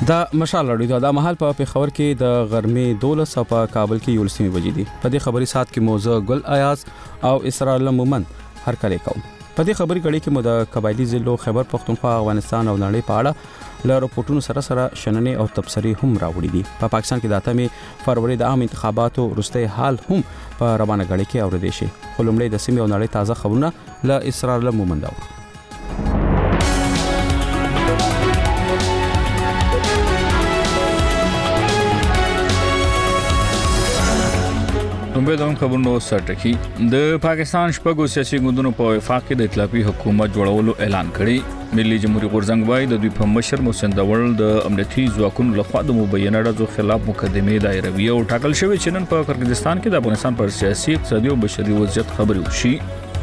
دا مشال لري دا محل په پیښور کې د غرمې 12 او په کابل کې 11 بجې دي. په دې خبري سات کې موضوع ګل ایاز او اسرار مومن هر کله کوم. په دې خبري کړي کې مو د قبایلی ضلعو خیبر پختونخوا افغانستان او نړۍ په اړه له رپورټونو سره شننې او تبصرې هم راوړي دي. په پاکستان کې د 8 فروری د عام انتخاباتو وروستي حال هم په روانه غړي کې اوریدل شي. خو لومړی د سیمې او نړۍ تازه خبرونه له اسرار مومن دا. دوم خبرونو سرټکی د پاکستان شپږو سیاسي ګوندونو په وفاق کې د ائتلافي حکومت جوړولو اعلان کړی. ملي جمهوریت غورځنګ وايي د دوی په مشر محسن داور د امنیتي ځواکونو لخوا د مبینه ډزو خلاف مقدمه دایروي او ټاکل شوی چې نن په قرغیزستان کې د افغانستان پر سیاسي اقتصادي او بشري وضعیت خبري وشي.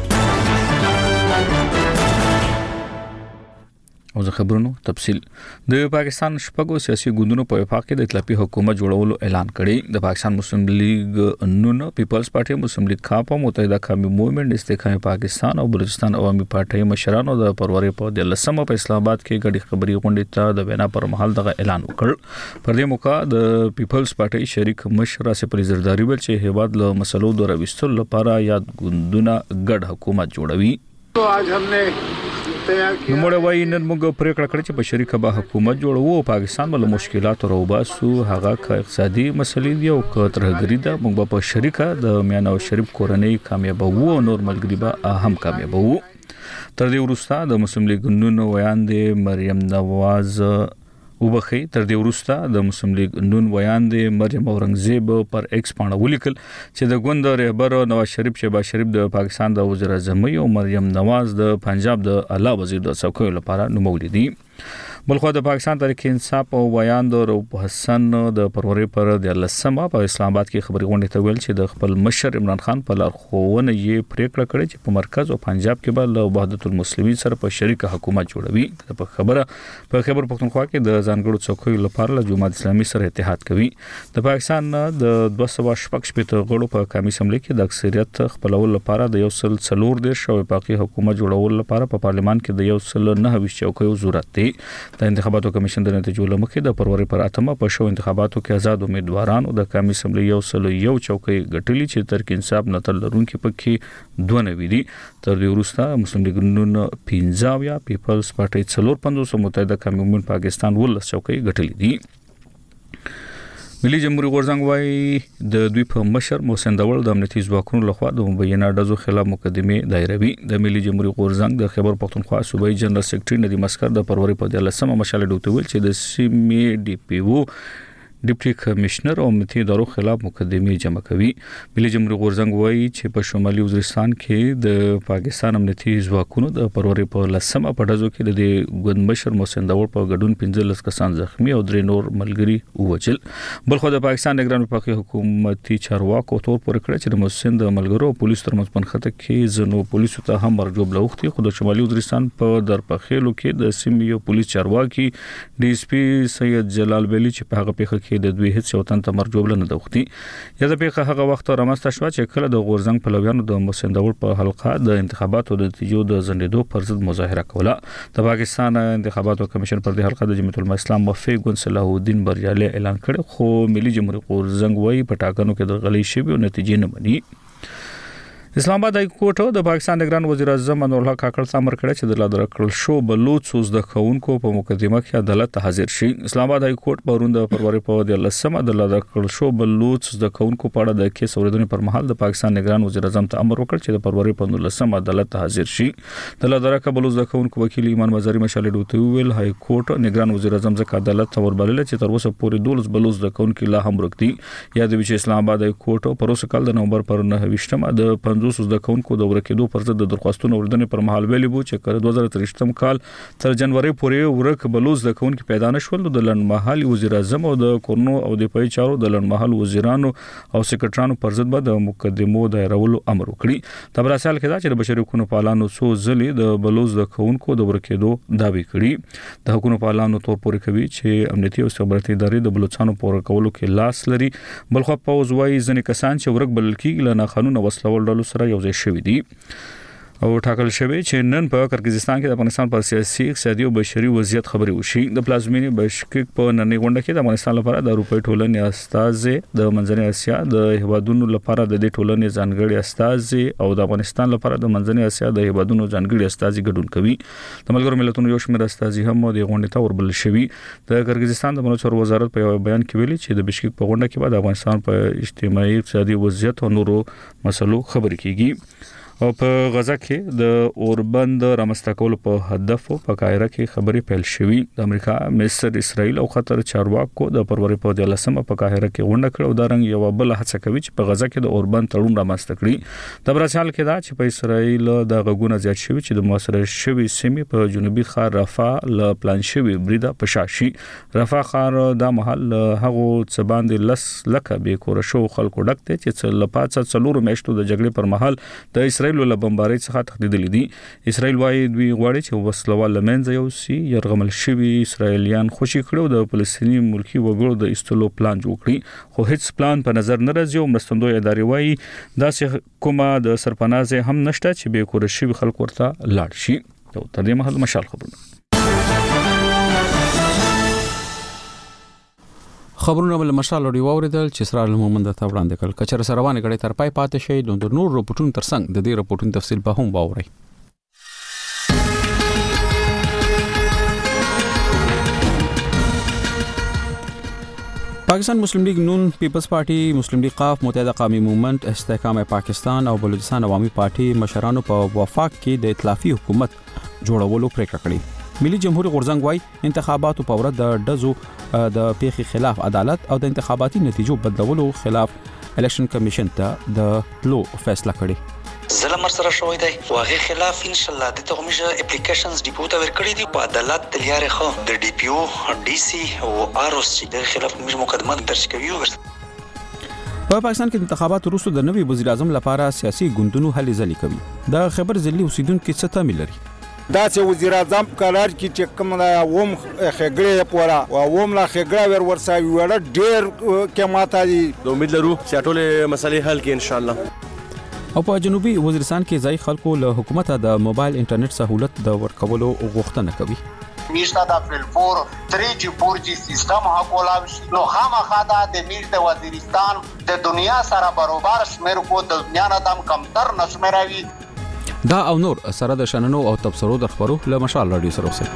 او زه خبرونو تفصیل د پاکستان شپږو سیاسي ګوندونو په وفاق کې د ائتلافي حکومت جوړولو اعلان کړی. د پاکستان مسلم لیگ نون، پیپلز پارټي، مسلم لیگ کاپ، متحده قومي موومېنټ، استقلال پاکستان او بلوچستان عوامي پارټي مشرانو د فروری په 13 په اسلام آباد کې غړي خبري غونډې ته د وینا پر مهال دغه اعلان وکړ. پر دې موقع د پیپلز پارټي شریک مشر آصف علي زرداری ویل چې هیواد له مسلو د راوستلو لپاره یاد ګوندونه ګډ حکومت جوړوي. आज हमने نموړه وایي نن موږ پریکړه کړې چې په شریکه به حکومت جوړو او پاکستان له مشکلاتو راوباسو. هغه که اقتصادي مسلې دی او که ترهګري ده، موږ په شریکه د میانه او شریف کورنۍ کامیابو او نور ملګری به هم کامیابو. تر دې وروسته د مسلم لیگ نون ویاندې مریم نواز تر دې وروسته د مسلم لیگ نون ویاندې مریم اورنګزیب پر ایکس باندې ولیکل چې د ګوند رهبر نواز شریف شهباز شریف د پاکستان د وزیر اعظم او مریم نواز د پنجاب د اعلی وزیر د څوکۍ لپاره نومولې دي. بلخو د پاکستان تحریک انصاف او ویاند روپ حسن د فروری پر 13 په اسلام آباد کې خبري غونډه ته ویل چې د خپل مشر عمران خان په لارښوونه یې پریکړه کړې چې په مرکز او پنجاب کې به له وحدت المسلمین سره په شریکه حکومت جوړوي. په خبر پختونخوا کې د ځانګړو څوکیو لپاره له جماعت اسلامي سره اتحاد کوي. د پاکستان د 216 غړو په قومي اسمبلی کې د اکثریت خپلول لپاره د 144 شوی پاکي حکومت جوړول لپاره په پارلیمان کې د 129 چوکیو ضرورت دی. د انتخاباتو کمیشن د نتیجو لمخې د فروری پر 8 په شو انتخاباتو کې آزاد امیدوارانو د قومي اسمبلی 101 چوکۍ ګټلې چې تحریک انصاف نتل لرونکو پکې 92 دي. تر دې وروسته مسلم لیگ نون 15 یا پیپلز پارټي 45 متحده قومي موومېنټ پاکستان 19 چوکۍ ګټلې دي. ملي جمهوریت غورځنګ وايي د دوی په مشر محسن داور د امنیتي ځواکونو لخوا د مبینه ډزو خلاف مقدمه دایروي. د ملي جمهوریت غورځنګ د خیبر پختونخوا صوبایي جنرال سیکریټري ندیم اسکر د فروری په 13 مشال ډوته ویل چې د سیمې ډي پی او ډیپټي کمشنر او امنیتي ادارو خلاف مقدمه جمع کوي. ملي جمهوریت غورځنګ وايي چې په شمالي وزیرستان کې د پاکستان امنیتي ځواکونو د فروری په 10 په ډزو کې د ګوند مشر محسن داور په ګډون 15 کسان زخمی او 3 نور ملګري ووجل. بلخو د پاکستان نگران وفاقي حکومتي چارواکو تور پورې کړ چې د محسن د ملګرو او پولیسو ترمنځ پنخته کې زنو پولیسو ته هم مرجوب لوختي. خو د شمالي وزیرستان په درپخېلو کې د سیمې یو پولیس چارواکي ډي اس پی سید جلال ویلي چې په هغه پیښه کې د دوی هیڅ یو تن ته مرجوب نه دوختي. یا د پیښه هغه وخت رامسته شو چې کله د غورځنګ پلویانو د محسن داور په حلقه د انتخاباتو د نتیجو د ځنډېدو پر ضد مظاهره کوله. د پاکستان انتخاباتو کمیشن پر دې حلقه د جمعیت العلماء اسلام مفتی ګوند صلاح الدین بریالي اعلان کړ. خو ملي جمهوریت غورځنګ وايي په ټاکنو کې د غلۍ شوی او نتیجې نه مني. اسلام آباد های کورټ د پاکستان نگران وزیر اعظم انور الحق کاکړ ته امر کړی چې د لادر کړل شو بلوچ د کونکو په مقدمه کې عدالت ته حاضر شي. اسلام آباد های کورټ پرون د فروری په 13 د لادر کړل شو بلوچ د کونکو په اړه د کیس اوریدنې پر مهال د پاکستان نگران وزیر اعظم ته امر وکړ چې د فروری په 19 عدالت ته حاضر شي. د لادر کړل بلوچ د کونکو وکیل ایمان مزاری مشال ډوته ویل های کورټ نگران وزیر اعظم ځکه عدالت ته وربلل چې تر اوسه پورې 12 بلوچ د کونکو لا هم ورکتي. یاد وی چې اسلام آباد های کورټ په اوسه کال د نومبر پر 9 د 50 د کونکو د ورکېدو پر ضد د درخواستونو اوریدنې پر مهال ویلي وو چې کله 2023 کال تر جنوري پورې ورک بلوچ د کونکو پیدا نشول. د لنډمهالي وزیر اعظم او د کورنو او د پای چارو د لنډمهال وزیرانو او سکرټرانو پر ضد د مقدمو دایرولو امر وکړي. تبراسل کې دا چې د بشري حقوقو پالانو سو ځلې د بلوچ د کونکو د ورکېدو دعوی کړي. د حقوقو پالانو تور پورې کوي چې امنیتي او استخباراتي ادارې د بلوچستان پور کولو کې لاس لري. بلخو په وزوي ځنې کسان چې ورک بلل کېږي له قانون وسلول ډلو سره یو ځای شوي دي. او ټاکل شوی چې نن په کرغیزستان کې د افغانستان په سیاسي اقتصادي او بشري وضعیت خبري وشي. د پلازمینې بشکک په نننۍ غونډه کې د افغانستان لپاره د اروپای ټولنې استازي د منځنۍ اسیا د هیوادونو لپاره د دې ټولنې ځانګړي استازي او د افغانستان لپاره د منځنۍ اسیا د هیوادونو ځانګړي استازي ګډون کوي. د ملګرو ملتونو یو شمېر استازي هم د غونډې ته وربل شوي. د کرغیزستان د ملي وزارت په بیان کې ویلي چې د بشکک په غونډه کې بعد افغانستان په اجتماعي اقتصادي وضعیت او نورو مسلو خبرې کیږي. او په غزا کې د اوربند رامنځته کولو په هدف په قاهره کې خبرې پیل شوې. د امریکا، مصر، اسرائیل او قطر چارواکو د فروری په 13 په قاهره کې غونډه کړې او دا رنګ یو بل هڅه کوي چې په غزا کې د اوربند تړون رامنځته کړي. د برازیل کې دا چې په اسرائیل د غږونه زیات شوي چې د محاصره شوي سیمې په جنوبي ښار رفاه ل پلان شوي بریده په شاشي. رفاه ښار د محل هغه څه باندې لس لکه به کور شو خلکو ډک دي چې لپاره څلور میاشتو د جګړې پر مهال د اسرائیل له بمبارۍ څخه تهدیدلې دي. اسرائیل وايي دوی غواړي چې وسلوال لمنځه یوسي يرغمل شوي اسرائیلیان خوشي کړو د فلسطینی ملکی وګړو د استلو پلان جوړ کړي، خو هیڅ پلان په نظر نه راځي. او مرستندوی ادارې وايي داسې کومه د سرپنازه هم نشته چې به کور شوي خلک ورته لاړ شي. تر دې مهال مشال خبرونه ول مشال لري ووریدل چې اسرائیل مومند ته وړاندې کړ. کچره سروانه غړي تر پای پاتې شي د نور رپورټونو ترڅنګ د دې رپورټونو تفصیل به هم واوري. پاکستان مسلم لیگ نون، پیپلز پارټي، مسلم لیگ قاف، متحده قومي موومنت، استحکام پاکستان او بلوچستان عوامي پارټي مشرانو په وفاق کې د ائتلافي حکومت جوړولو پریکړه کړې. ملي جمهور غورځنګ وايي انتخاباتو په ورځ د ډزو د پیښې خلاف عدالت او د انتخاباتي نتیجو بدلولو خلاف الیکشن کمیشن ته د لو فیصله کړې. ظلم سره شوی دی او هغه خلاف ان شاء الله د تغمیشه اپلیکیشنز ډیپو ته ورکړي دي په عدالت تلیارې خو د ډي پی او ډي سي او ار او سي د خلاف موږ مقدمه درج کوي. په پاکستان کې انتخابات وروسته د نوي وزیر اعظم لپاره سیاسي ګوندونو هلې ځلې کوي. د خبر ځلې اوسیدونکو څه تمه لري؟ دا چې وزیر اعظم قرار کی چې کوم اوم خګړې پورا او اوم لا خګړې ورساوي وړ ډېر کې ماته دي. امید لرو چې ټول مسلې حل کړي ان شاء الله. او په جنوبي وزیرستان کې ځای خلکو له حکومت د موبایل انټرنیټ سہولت د ورکولو غوښتنه کوي. میشته د اپریل 4 3G 4G سیستم حقولاوي نو خامخا د میر د وزیرستان د دنیا سره برابر شمیر کو د دنیا نه دم کمتر نشمروي. دا او نور سره د شننو او تبصرو د خبرو له مشال رادیو سره اوسئ.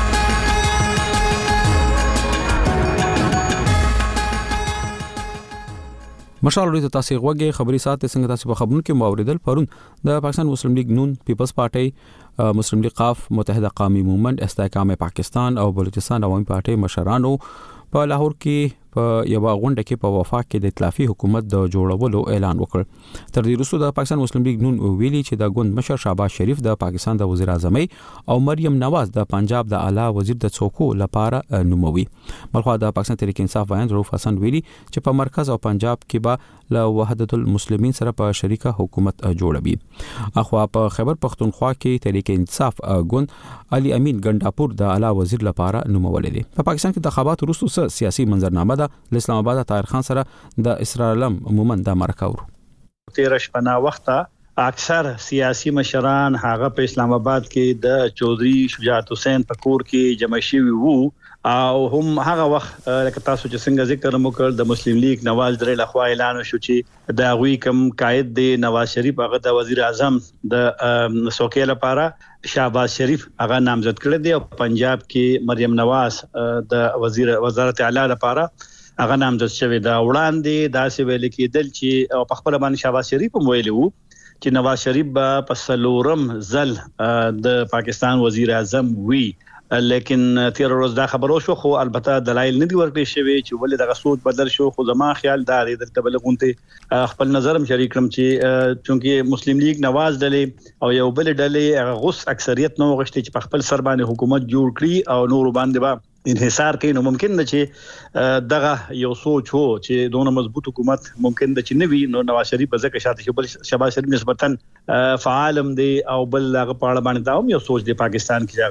مشال رادیو تاسو غوږی خبري سات څنګه تاسو په خبرونو کې موریدل. پرون د پاکستان مسلم لیگ نون، پیپلز پارټي، مسلم لیگ قاف، متحده قومي موومنت، استحکام پاکستان او بلوچستان عوامي پارټي مشرانو په لاهور کې په یو غونډه کې په وفاق کې د ائتلافي حکومت د جوړولو اعلان وکړ. تر دې وروسته د پاکستان مسلم لیگ نون ویلي چې د ګوند مشر شهباز شریف د پاکستان د وزیر اعظم او مریم نواز د پنجاب د اعلی وزیر د څوکو لپاره نوموي. بلخو د پاکستان تحریک انصاف وایند رؤف حسن ویلي چې په مرکز او پنجاب کې به له وحدت المسلمین سره په شریکه حکومت جوړوي. اخوا په خیبر پختونخوا کې تحریک انصاف ګوند علي امین ګنداپور د اعلی وزیر لپاره نومول دي. په پاکستان کې انتخابات وروسته سیاسي منظرنامه د اسلام آباد طاهر خان سره د اسرائیل مومند د مرکاور 13 شپه وخته اکثر سیاسي مشران هغه په اسلام آباد کې د چودري شجاعت حسین په کور کې جمع شوي وو او هم هغه وخت لکه تاسو چې څنګه ذکر وکړ د مسلم لیگ نواز درې لخوا اعلان شو چې د غوي کم قائد دی نواز شریف هغه د وزیر اعظم د سوکې لپاره شهباز شریف هغه نامزد کړی دی او پنجاب کې مریم نواز د وزارت اعلی لپاره هغه نامزد شوی دا. وړاندې دا څه ویل کېدل چې په خپل باندې شهباز شریف هم ویلی وو چې نواز شریف به په څلورم ځل د پاکستان وزیر اعظم وي، لیکن تیر ورځ دا خبرو شو خو البته دلایل نه دی ورکړی شوی چې ولې دغه سوچ بدل شو. خو زما خیال دا دی دلته بلغونته خپل نظرم شریک کړم چې چونکی مسلم لیگ نواز ډلې او یو بل ډلې غوس اکثریت نو غشتي چې په خپل سر باندې حکومت جوړ کړي او نور باندې با انحصار کوي، نو ممکن ده چې دغه یو سوچ وو چې دونه مضبوط حکومت ممکن ده چې نوي نو نواز شریف به ځکه شاته بل شهباز شریف نسبتا فعالم دی او بل هغه په اړه باندې دا هم یو سوچ دی پاکستان کې هغه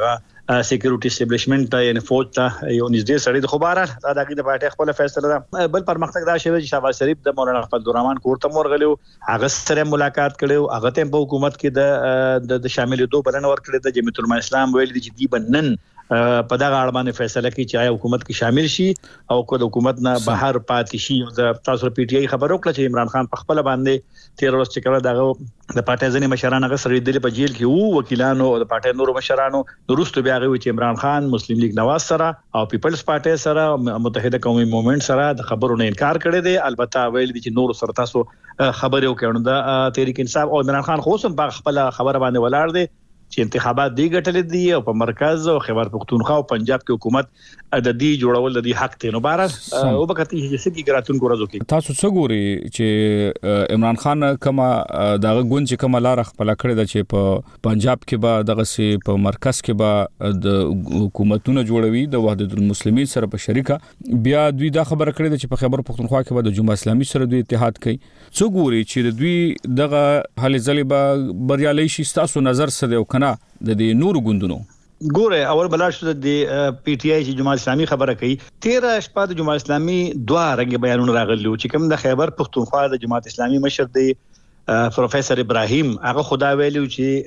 سکیورټي اسټابلیشمنت یعنی فوج ته یو نږدې سړی د خبره دا د پارټي خپل فیصله ده. بل پرمختګ دا شوی چې شهباز شریف د مولانا عبدالرحمن کور ته ورغلو، هغه سره ملاقات کړو، هغه ته په حکومت کې د شاملېدو بلنه ورکړه. د جمعیت العلماء اسلام ویل دي چې دی بنن په دغه اړه باندې فیصله کوي چې آیا حکومت کې شامل شي او کو د حکومت نه بهر پاتې شي. د تاسو پی ټی آی خبرو کړه چې عمران خان په خپل باندې 13 ورځې چې کړه دغه د پارټي ځنې مشران هغه سره د په جیل کې وو، وکیلانو او د پارټي نورو مشرانو وروسته بیا غوي چې عمران خان مسلم لیگ نواز سره او پیپلز پارټي سره متحده قومي موومېنټ سره د خبرو نه انکار کړی دی. البته ویل دي چې نور سره تاسو خبرې وکړو. د تحریک انصاف او عمران خان خو هم په خپل خبره باندې ولاړ دي چې انتخابات دی ګټل دي او په مرکز او خیبر پختونخوا او پنجاب کې حکومت د دې جوړول د دې حق ته نو بار او بکتی چې سګي ګراتون ګورځو کې تاسو څه ګوري چې عمران خان کما دغه ګوند چې کما لار خپل کړی د چې په پنجاب کې به دغه سي په مرکز کې به د حکومتونه جوړوي د وحدت المسلمین سره په شریکه بیا دوی دا خبره کړې ده چې په خیبر پختونخوا کې به د جمهوریت اسلامي سره دوی اتحاد کوي. څه ګوري چې دوی دغه حل ځلې به بریالي شي؟ تاسو نظر څه دی او کنه د دې نورو ګوندونو؟ ګوره اول بلار شو د پی ټی آی چې جماعت اسلامي خبره کوي 13 شپه د جماعت اسلامي دوه رنګ بیانونه راغلي چې کوم د خیبر پختونخوا د جماعت اسلامي مشر دی پروفیسور ابراهیم هغه خدا ویلو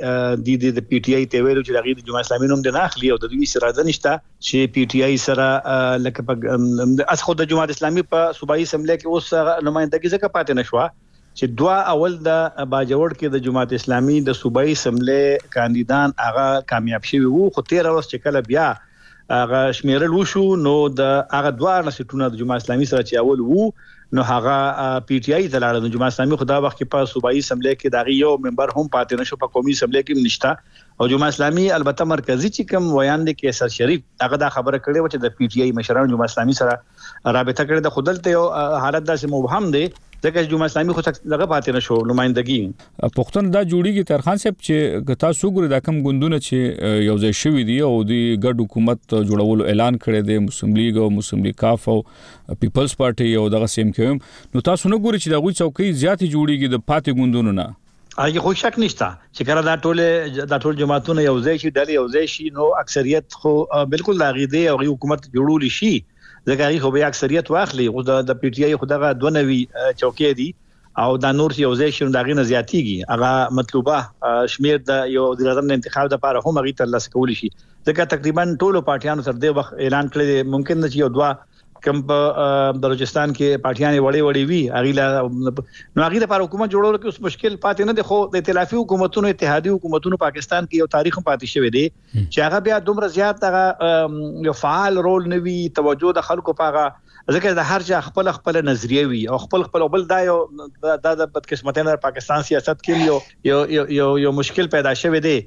چې د پی ټی آی ته ویلو چې د جماعت اسلامي نوم د ناخلی او د دوی سره نشته چې پی ټی آی سره لکه په اس خود د جماعت اسلامي په صوبایي اسمبلی کې اوس نمائندګي ځکه پاتې نشوه چې دوا اول د باجوړ کې د جماعت اسلامي د صوبایي اسمبلی کاندیدان هغه کامیاب شوی وو. خو 13 ورځې چې کله بیا هغه شمیرل وشو نو د هغه دوا نسټونه د جماعت اسلامي سره چې اول وو نو هغه پی ټی آی ته لاړ. د جماعت اسلامي خدا وخت کې په صوبایي اسمبلی کې دغه یو ممبر هم پاتې نشو، په قومي اسمبلی کې نشته. او جماعت اسلامي البته مرکزی چې کوم ویان دي کې سر شریف هغه دا خبره کړې و چې د پی ټی آی مشرانو جماعت اسلامي سره رابطه کړې د خودلته یو حالت داسې مبهم دی ځکه جمهوریت اسلامي خو لږه پاتې نشو نمائندګي. پښتون دا جوړیږي ترخان صاحب چې تاسو ګورئ دا کوم ګوندونه چې یو ځای شوی دی او د ګډ حکومت جوړولو اعلان کړی دی، مسلم لیگ او مسلم لیگ کاف او پیپلز پارټي او دغه سیم کې نو تاسو نه ګورئ چې دا غوي چوکۍ زیاتې جوړیږي د پاتې ګوندونو نه؟ هغه خو شک نشته چې کله دا ټول جماعتونه یو ځای شي ډلې یو ځای شي نو اکثریت خو بالکل لاغیده او حکومت جوړول شي ځکه خو به اکثریت واخلي. خو د پی ټی آی خو دغه 92 چوکۍ دي او دا نور یو ځای شي دغه نه زیاتیږي. هغه مطلوبه شمیر د یو د وزیر انتخاب لپاره هم هغه ترلاسه کول شي ځکه تقریبا ټولو پارټیانو سره د وخت اعلان کړی ممکن نه چې یو دوا کم په بلوچستان کې پارټیانې وړې وي هغه نو هغه لپاره حکومت جوړول کې اوس مشکل پاتې نه دی. خو د ائتلافي حکومتونو اتحادي حکومتونو پاکستان کې یو تاریخ پاتې شوی دی چې هغه بیا دومره زیات هغه یو فعال رول نوي توجه د خلکو پاغه ځکه د هر چا خپل نظریه وي او خپل بل دا یو د بدقسمتۍ پاکستان سیاست کې یو مشکل پیدا شوی دی.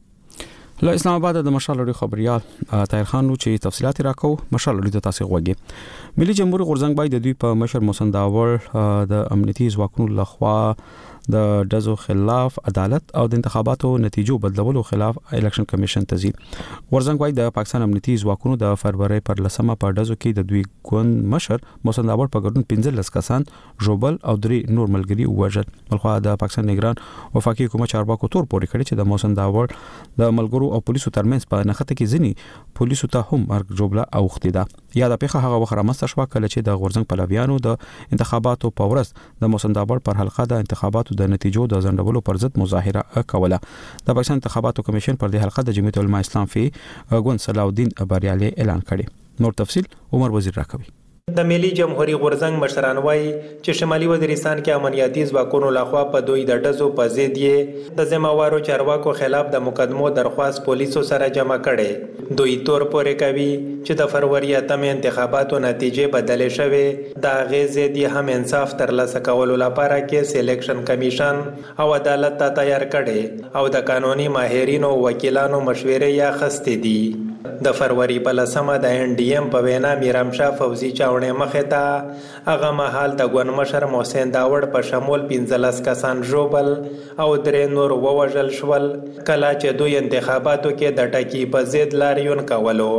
له اسلام آباد د مشال لري خبريال طاهر خان نو چې تفصيلات راکو مشال لري د تاسو غوږی ملي جمهور غورزنګ بای د دوی په مشر محسن داور د امنیتي ځواکونو لخوا د دزو خلاف عدالت او د انتخاباتو نتیجو بدلولو خلاف الیکشن کمیشن تزي. غورزنګ بای د پاکستان امنیتي ځواکونو د فروری پر لسمه په دزو کې د دوی ګوند مشر محسن داور په ګډون 15 کسان جوبل او 3 نور ملګری وژل. بلخو د پاکستان نگران وفاقي حکومت چارواکو تور پوري کړی چې د محسن داور د ملګرو او پولیسو ترمنځ په نخته کې ځنی پولیسو ته هم مرګ جوبله اوختي ده. یا د پیخه هغه وخت رامسته شو کله چې د غورزنګ پلویانو د انتخاباتو په ورځ د محسن داور پر حلقه د انتخاباتو د نتیجو د ځندولو پر ضد مظاهره کوله. د پاکستان انتخاباتو کمیشن پر دې حلقه د جمعیت العلماء اسلام فی ګوند صلاح الدین بریالي اعلان کړي. نور تفصيل عمر وزیر راکوي. د ملي جمهوریت غورزنګ مشران وایي چې شمالي وزیرستان کې امنیتي ځواکونو لخوا په دوی د ډزو په ضد یې د ذمہوارو چارواکو خلاف د مقدمو درخواست پولیسو سره جمع کړي. دوی تور پورې کوي چې د فروری اتمې انتخاباتو نتیجې بدلې شوې د غیزې دی هم انصاف ترلاسه کولو لپاره کې سلیکشن کمیشن او عدالت ته تیار کړي او د قانوني ماهرینو وکیلانو مشورې یا خستې دي. د فروری په لسمه د ان ډي ام په وینا میرامشاه فوزي چاوړې مخه ته هغه مهال د ګوند مشر محسن داور په شمول 15 کسان جوبل او 3 نور ووژل شول کله چې دوی انتخاباتو کې د ټکی په ضد لاریون کولو.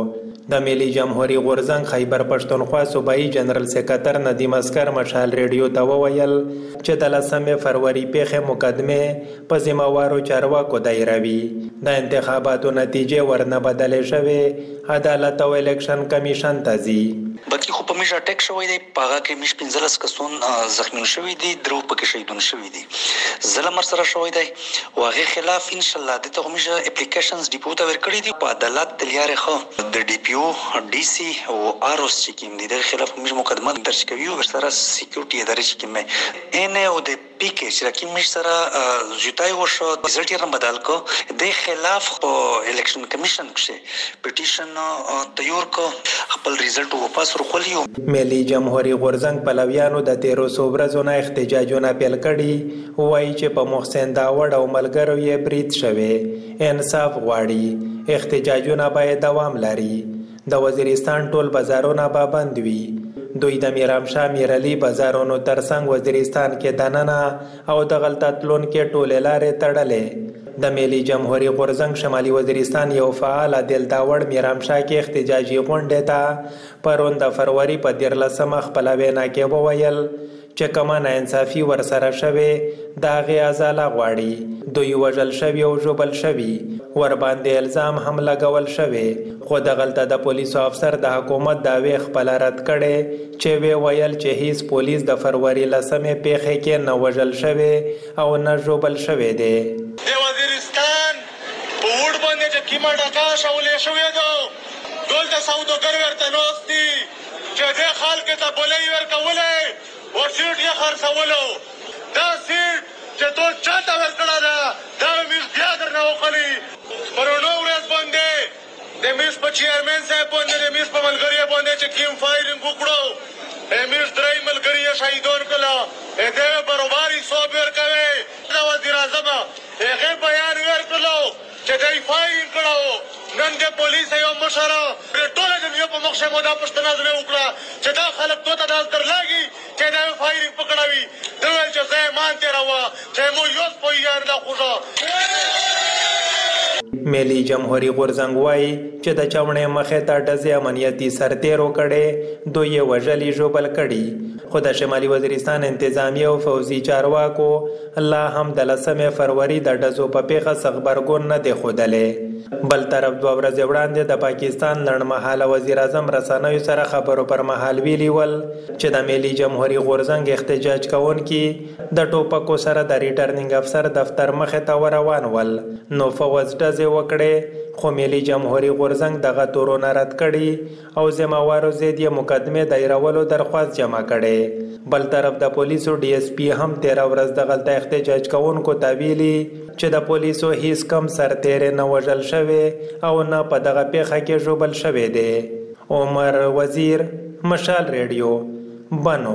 د ملي جمهوریت غورځنګ خیبر پښتونخوا صوبایي جنرال سکرټر ندیم اسکر مشال ریډیو ته وویل چې د 10 فروری پیښې مقدمه په ذمہوارو چارواکو دایروي د انتخاباتو نتیجې ورنه بدلې شوې عدالت او الیکشن کمیشن ته ځي. بلکې خو په میش اٹیک شوی دی، پاغه کې میش 15 کسون زخمی شوی دي، درو پکې شهیدون شوی دي، ظلم سره شوی دی او هغه خلاف ان شاء الله د ته میش اپلیکیشنز ډیپوټ ورکړي دي په عدالت تلیار خو د ډي پی او ډي سي او ار اوس چې کوم دي د خلاف میش مقدمه درج کوي او سره سکیورټي ادارې چې کوم ان او د پی کې چې کوم میش سره جوتای وشو رزلټ یې بدل کو د خلاف په الیکشن کمیشن کې پټیشن تیار کو خپل رزلټ واپس ورخلیو. ملي جمهوریت غورځنګ پلویانو د 1300 ورځو نه احتجاجونه پیل کړي، وایي چې په محسن داوړ او ملګرو یې برید شوی، انصاف غواړي، احتجاجونه باید دوام لري، د وزیرستان ټول بازارونه به بند وي. دوی د میرامشاه میرعلي بازارونو ترڅنګ وزیرستان کې دننه او د غلطه تلونکو ټولې لارې تړلې. د ملي جمهوریت غورځنګ شمالي وزیرستان یو فعال عادل داوړ میرامشاه کې احتجاجي غونډه ته پرون د فروری په 13 خپل وینا کې وویل چې کومه ناانصافي ورسره شوې د هغې ازاله غواړي. دوی وژل شوي او ژوبل شوي، ور باندې الزام هم لګول شوی، خو دغلته د پولیسو افسر د حکومت دعوی خپل رد کړي چې وی ویل چې هیڅ پولیس د فروری 10 پیښې کې نه وژل شوی او نه ژوبل شوی دی. د وزیرستان په وډ باندې چې کیما ډاکا شولې شوې ده ټول د سوداګر ورته نوستي چې د خلک ته بولې ورکولې او سیټ یې خرڅولو دا سیټ چې ټول چاته ورکړه ده دا مې بیا درنه وخلي پرونو ورځ باندې د میس په چیرمن صاحب باندې د میس په ملګری باندې چې کیم فایرینګ وکړو میس درې ملګری شهیدون کړه دې برابرۍ صبر کوي د وزیر اعظم هغه بیان ورکړو چې دای فایرینګ کړو نن د پولیس یو مشره ټول د یو په مخ شمو دا پښتنه زنه وکړه چې دا خلک ته د در لاګي چې دا فایرینګ پکړاوي دوی چې زه مانته راو چې مو یو په یار لا خوځه. ملي جمهوریت غورځنګ وایي چې د چمړې مخې ته ډزې امنیتي سرتیرو کړي، دوی یې وژلي ژوبل کړي، خو د شمالي وزیرستان انتظامیه او فوزي چارواکو لا هم د 10 فروری د ډزو په پیښه څه غبرګون نه دی ښودلی. بل طرف 2 ورځې وړاندې د پاکستان لړمحاله وزیر اعظم رسنیو سره خبرو پر مهال ویلي ول چې د ملي جمهوریت غورځنګ احتجاج کوونکي د ټوپکو سره د ریټرنینګ افسر دفتر مخې ته روان ول، نو فوز ډزې وکړې، خو ملي جمهوریت غورځنګ دغه تورونه رد کړي او ذمہوارو ضد یې مقدمې دایرولو درخواست جمع کړي. بل طرف د پولیسو ډي اس پی هم 13 ورځ دغلته احتجاج کوونکو ته ویلي چې د پولیسو هیڅ کم سرتیری نه وژل شوی او نه په دغه پیښه کې ژوبل شوی دی. عمر وزیر، مشال ریډیو، بنو.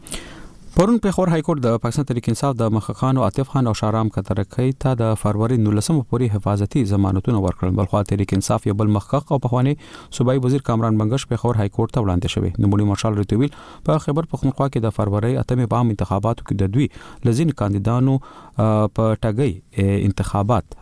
پرون پیښور های کورټ د پاکستان تحریک انصاف د مخخانو عاطف خان او شارام کترکۍ ته د فروری 19 پورې حفاظتي ضمانتونه ورکړل. بلخوا تحریک انصاف یو بل مخخ او پخوانی صوبایي وزیر کامران بنگش پیښور های کورټ ته وړاندې شوی. نمونی مارشال ریتویل په خیبر پختونخوا کې د فروری 8 په عام انتخاباتو کې د دوی لزین کاندیدانو په ټاګي انتخابات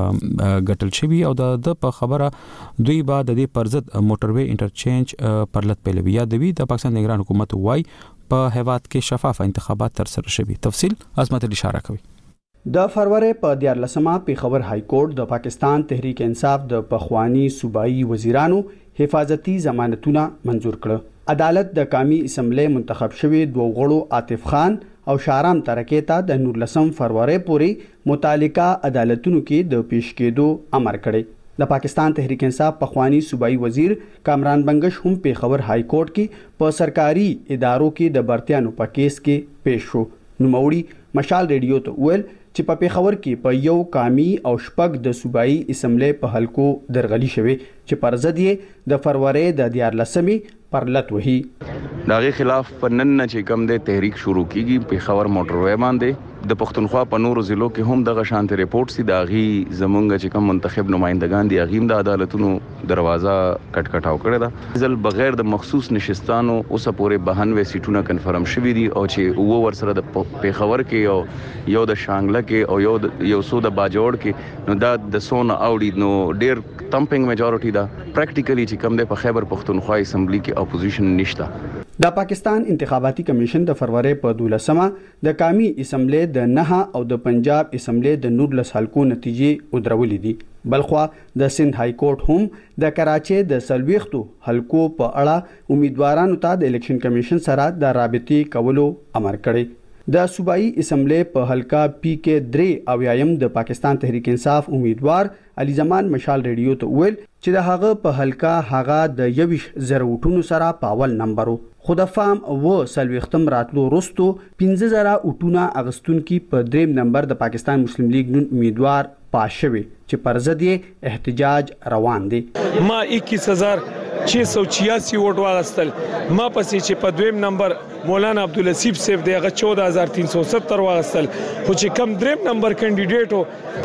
ګټل شوی او د په خبره دوی بعد د دې پرزد موټروي انټرچینج پرلط پیلوي یا دوی د پاکستان نگران حکومت وای په هیواد کې شفاف انتخابات تر سره شوي. تفصیل عظمت علی اشاره کوي. د فروری په 14 پیښور های کورټ د پاکستان تحریک انصاف د پخوانی صوبایي وزیرانو حفاظتي ضمانتونه منزور کړ. عدالت د قومي اسمبلی منتخب شوی 2 غړو عاطف خان او شارام ترکۍ ته د 19 فروری پورې متعلقه عدالتونو کې د پیش کېدو امر کړی. د پاکستان تحریک انصاف پخوانی صوبایي وزیر کامران بنگش هم پیښور های کورټ کې په سرکاري ادارو کې د برتیانو په کیس کې پیش شو. نوموړي مشال ریډیو ته ویل چې په پیښور کې په یو قومي او شپږ د صوبایي اسمبلی په حلقو درغلي شوی چې پر ضد یې د فروری د 14 پرلط وهي. داغه خلاف پنن چې کم د تحریک شروع کیږي پیښور موټروي باندې د پښتونخوا په نورو ضلعو کې هم دغه شانت ریپورت سي داغي زمونږ چې کم منتخب نمائندگان دي اغیم د عدالتونو دروازه کټکټاو کړی دا ځل بغیر د مخصوص نشستانو اوسه پورې 92 سیټونه کنفرم شوي دي او چې وو ورسره د پیښور کې یو د شانګله کې او یو سو د باجوړ کې نو دا د سون اوړي نو ډیر تمپینګ میجورټي دا پریکټیکلی چې کم دی په خیبر پختونخوا اسمبلی کې اپوزیشن نشته. د پاکستان انتخاباتي کمیشن د فروری په 12مه د قومي اسمبلی د 9 او د پنجاب اسمبلی د 19 حلقو نتیجې ودرولې دي. بلخوا د سند های کورټ هم د کراچۍ د 40 حلقو په اړه امیدوارانو ته د الیکشن کمیشن سره د رابطې کولو امر کړی. د صوبایي اسمبلی په حلقه پی کې 3 اویایم د پاکستان تحریک انصاف امیدوار علي زمان مشال ریډیو ته ویل چې د هغه په حلقه هغه د 20,000 وټونو سره په اول نمبر خو د فام و سلوختم راتلو رستو 15,000 وټونه اغستونکو په 3 نمبر د پاکستان مسلم لیگ نون امیدوار پاشوي چې پر ضد یې احتجاج روان دي. ما 21,686 ووټ واغستل. ما پسې چې په 2 نمبر مولانا عبدالحسیب صاحب دیغه 14,370 واغستل. خو چې کم 3 نمبر کینډیډیټو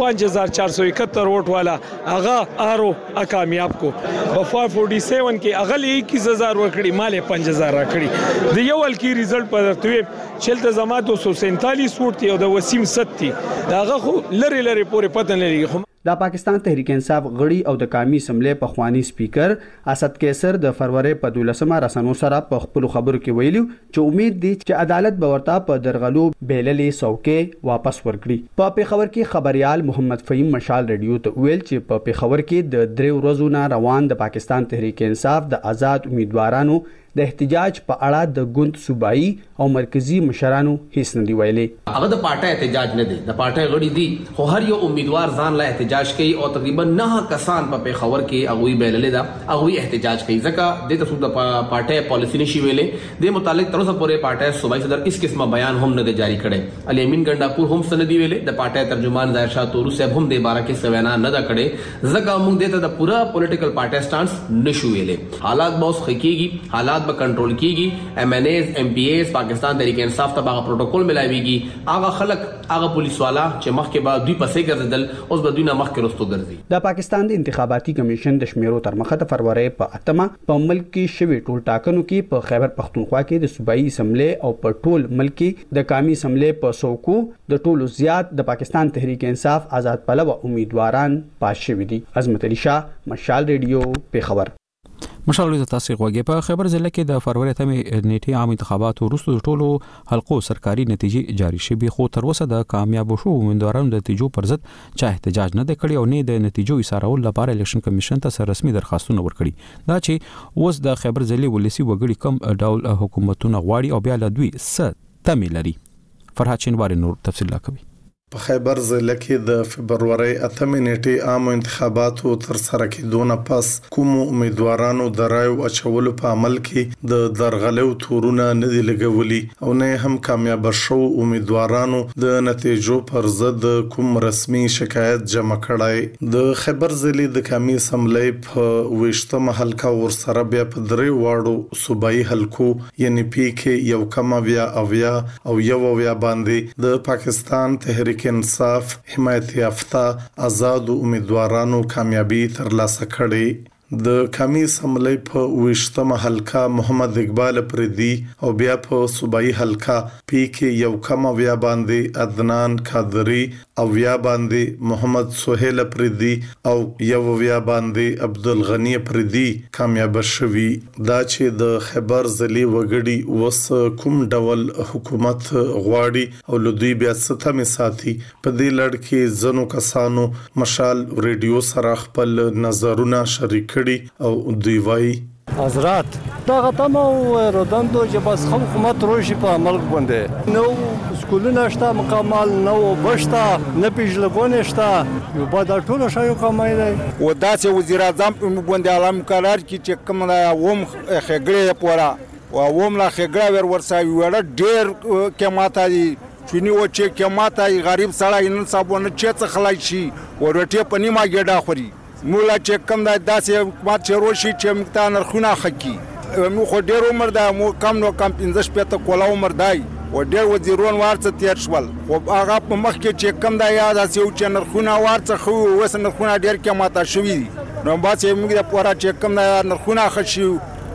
5,471 ووټ والا هغه آرو کامیاب کو. په 547 کې اغلی 21,000 ورکړي مالې 5,000 راکړي. د یو الکی ریزلټ په درتوي چلته زما 247 ووټ او د وسیم 70 داغه خو لری پورې پته نه لري. د پاکستان تحریک انصاف غړي او د قومي اسمبلی په خواني سپیکر اسد کیسر د فروری په 12مه رسنو سره په خپل خبرو کې ویلو چې امید دي چې عدالت به ورته په درغلو بیللې څوکۍ واپس ورکړي. په پیښور کې خبريال محمد فهیم مشال ریډیو ته ویل چې په پیښور کې د 3 ورځو نه روان د پاکستان تحریک انصاف د آزاد امیدوارانو د احتجاج په اړه د ګوند صوبایي او مرکزی مشرانو هیڅ نه دی ویلي. هغه د پارټي احتجاج نه دی، د پارټي غړي دي، خو هر یو امیدوار ځان لا احتجاج کوي او تقریبا 9 کسان په پیښور کې هغه بیللې ده هغه احتجاج کوي. ځکه د تاسو د پارټي پالیسی نشي ویلې د متعلق تر اوسه پورې پارټي صوبایي صدر اس قسمه بیان هم نه دی جاری کړي. علي امین ګنداپور هم سندي ویلې د پارټي ترجمان ظاهر شاه تورو صاحب هم د بارے کې سوینا نه دا کړي. ځکه موږ دته د پورا پولیټیکل پارټي سټانس نشو ویلې. حالات به اوس خکېږي، حالات به کنټرول کیږي. MNAs MPAs پاکستان تحریک انصاف ته هغه پروتوکول ملایويږي. هغه خلک هغه پولیس والا چې مخکې به دوی پسې ګرځیدل اوس به دوی نه مخکې رستو ګرځي. د پاکستان د انتخاباتي کمیشن د شمیرو تر مخه د فروری په 8مه په ملک کې شوی ټول ټاکنو کې په خیبر پختونخوا کې د صوبایي اسمبلی او په ټول ملک کې د قومي اسمبلی په څوکو د ټولو زیات د پاکستان تحریک انصاف آزاد پلوه امیدواران پاس شوي دي. عظمت علي شاه مشال ریډیو پیښور. مشال د تاسو غوږی په خیبر ضلع کې د فروری ته نیټه عام انتخابات وروسته د ټولو حلقو سرکاري نتیجې جاری شوې، خو تر اوسه د کامیاب شو امیدوارانو د نتیجو پر ضد چا احتجاج نه کړی او نه د نتیجو ایثارول لپاره الیکشن کمیشن ته رسمي درخواستونه ورکړي. دا چې اوس د خیبر ضلع ولسی وګړي کم ډول حکومتونه غواړي او بیا له دوی څه تمه لري. فرحات شینواری نور تفصیل کوي. په خیبر ضلع کې د فبرवरी 8 نیټه عام انتخاباتو تر سره کېدونه پس کوم امیدوارانو د رایو اچولو په عمل کې د درغلو تورونه نه دی لګولي او نه هم کامیاب شو امیدوارانو د نتیجو پر ضد کوم رسمي شکایت جمع کړای. د خیبر ضلع د قومي اسمبلی په 20مه حلقه ور سره بیا په 3 واړو صوبایي حلقو یعنی پی کې یو کم اویا او یو اویا باندې د پاکستان تحریک انصاف حمایت یافته آزاد امیدوارانو کامیابی ترلاسه کړې. د قومي اسمبلی په 20مه حلقه محمد اقبال پردي او بیا په صوبایي حلقه پی کې یو کم اویا باندې عدنان قادری او بیا باندې محمد سہیل پردي او یو اویا باندې عبدالغنی پردي کامیاب شوي. دا چې د خیبر ضلع وګړي وس کوم ډول حکومت غواړي او لدوی بیا ستمه ساتي په دې لړ کې زنو کسانو مشال ریډیو سره خپل نظرونه شریک او دوی وای حضرات دا غتم او رودندو چې بس خو حکومت روشي په عمل باندې نو سکولونه شته مکمل نو بشتا نه پیژلګونه شته یو بعد ټول شایو کمای دی و داسې وزیر اعظم په باندې علم قرار کی چې کوم ووم خګړې پورا و ووم لا خګړې ورساوي وړ ډېر کې ماته دي چونی و چې کې ماته غریب سړی نن صاحبونه چې خلای شي ورټه پنی ما ګډا خوري مولا چې کم دا داسې حکومت چې روشي چې مقتا نرخونه خکی مو خو ډېر عمر دا مو کم نو کم 15 پته کولا عمر دی و ډېر وزیرون ورڅ تیر شول خو هغه په مخ کې چې کم دا یاد اسیو چې نرخونه ورڅ خو وس نرخونه ډېر کې ماته شوی نو باسي موږ د پورا چې کم دا نرخونه خشي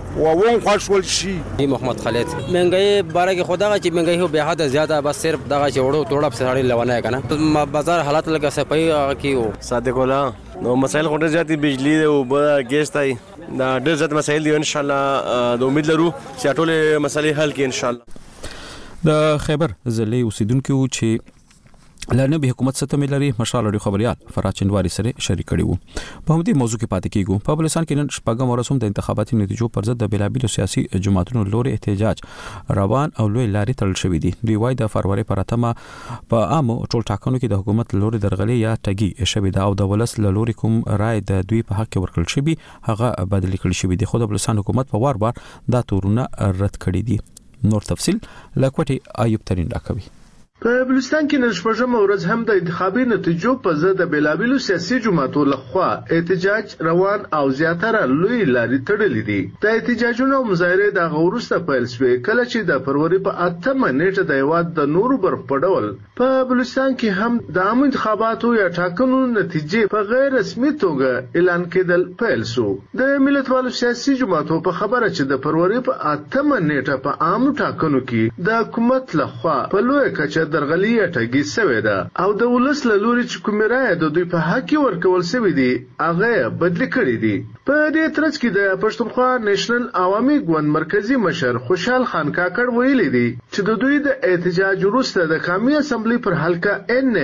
وون خوشول شي. محمد خالد مهنګي باره کې خدا چې مهنګي هو به حد زیاته بس صرف دغه چې وړو توړه په سړی لونه کنه بازار حالات لګه صفای کیو. صادق الله نو مسایل غوډه زیاتې بجلی او ګیس تای دا ډېر زیات مسایل دي ان شاء الله د امید لرو چې ټول مسلې حل کړي ان شاء الله د خیبر ضلع اوسیدونکو چې لنه به حکومت ستو ملري مشال اړو خبريال فرات چندواري سره شریک کړي وو په همدې موضوع کې پاتې کیږو په بلوچستان کې نن شپږم ورځ د انتخاباتي نتیجو پر ضد د بلابل سیاسي جماعتونو لوري احتجاج روان او لوی لاري تړل شوې دي دوی وايي د فروری پر اتمه په عامو ټول ټاکنو کې د حکومت لوري درغلي یا ټګي شوې ده او د ولس لوري کوم رائے د دوی په حق کې ورکړل شوی هغه بدلی کړل شوی دي خو د بلوچستان حکومت په وار بار دا تورونه رد کړی دي نور تفصيل لکوټي ایوب ترين راکوي په بلوچستان کې نن شپږم ورځ هم د انتخابي نتیجو په ضد د بلابل سیاسي جماعتو لخوا احتجاج روان او زیاتره لوی لاري تړلې دي د احتجاجونو مظاهره د غورسته پیل شوې کله چې د فروری په 8 نیټه د یواد د نورو برخ په ډول په بلوچستان کې هم د عام انتخاباتو یا ټاکنو نتیجې په غیر رسمي توګه اعلان کېدل پیل شو د ملتوالو سیاسي جماعتو په خبره چې د فروری په 8 نیټه په عام ټاکنو کې د حکومت لخوا په لوی کچه درغلي ټګي سوی ده او د ولس له لوري چې کومه رائے د دوی په حق کې ورکول سوی دي هغه بدلی کړی دي په دې ترڅ کې د پښتونخوا نېشنل عوامي ګوند مرکزی مشر خوشحال خان کاکړ ویلي دي چې د دوی د احتجاج وروسته د قومي اسمبلی پر حلقه ان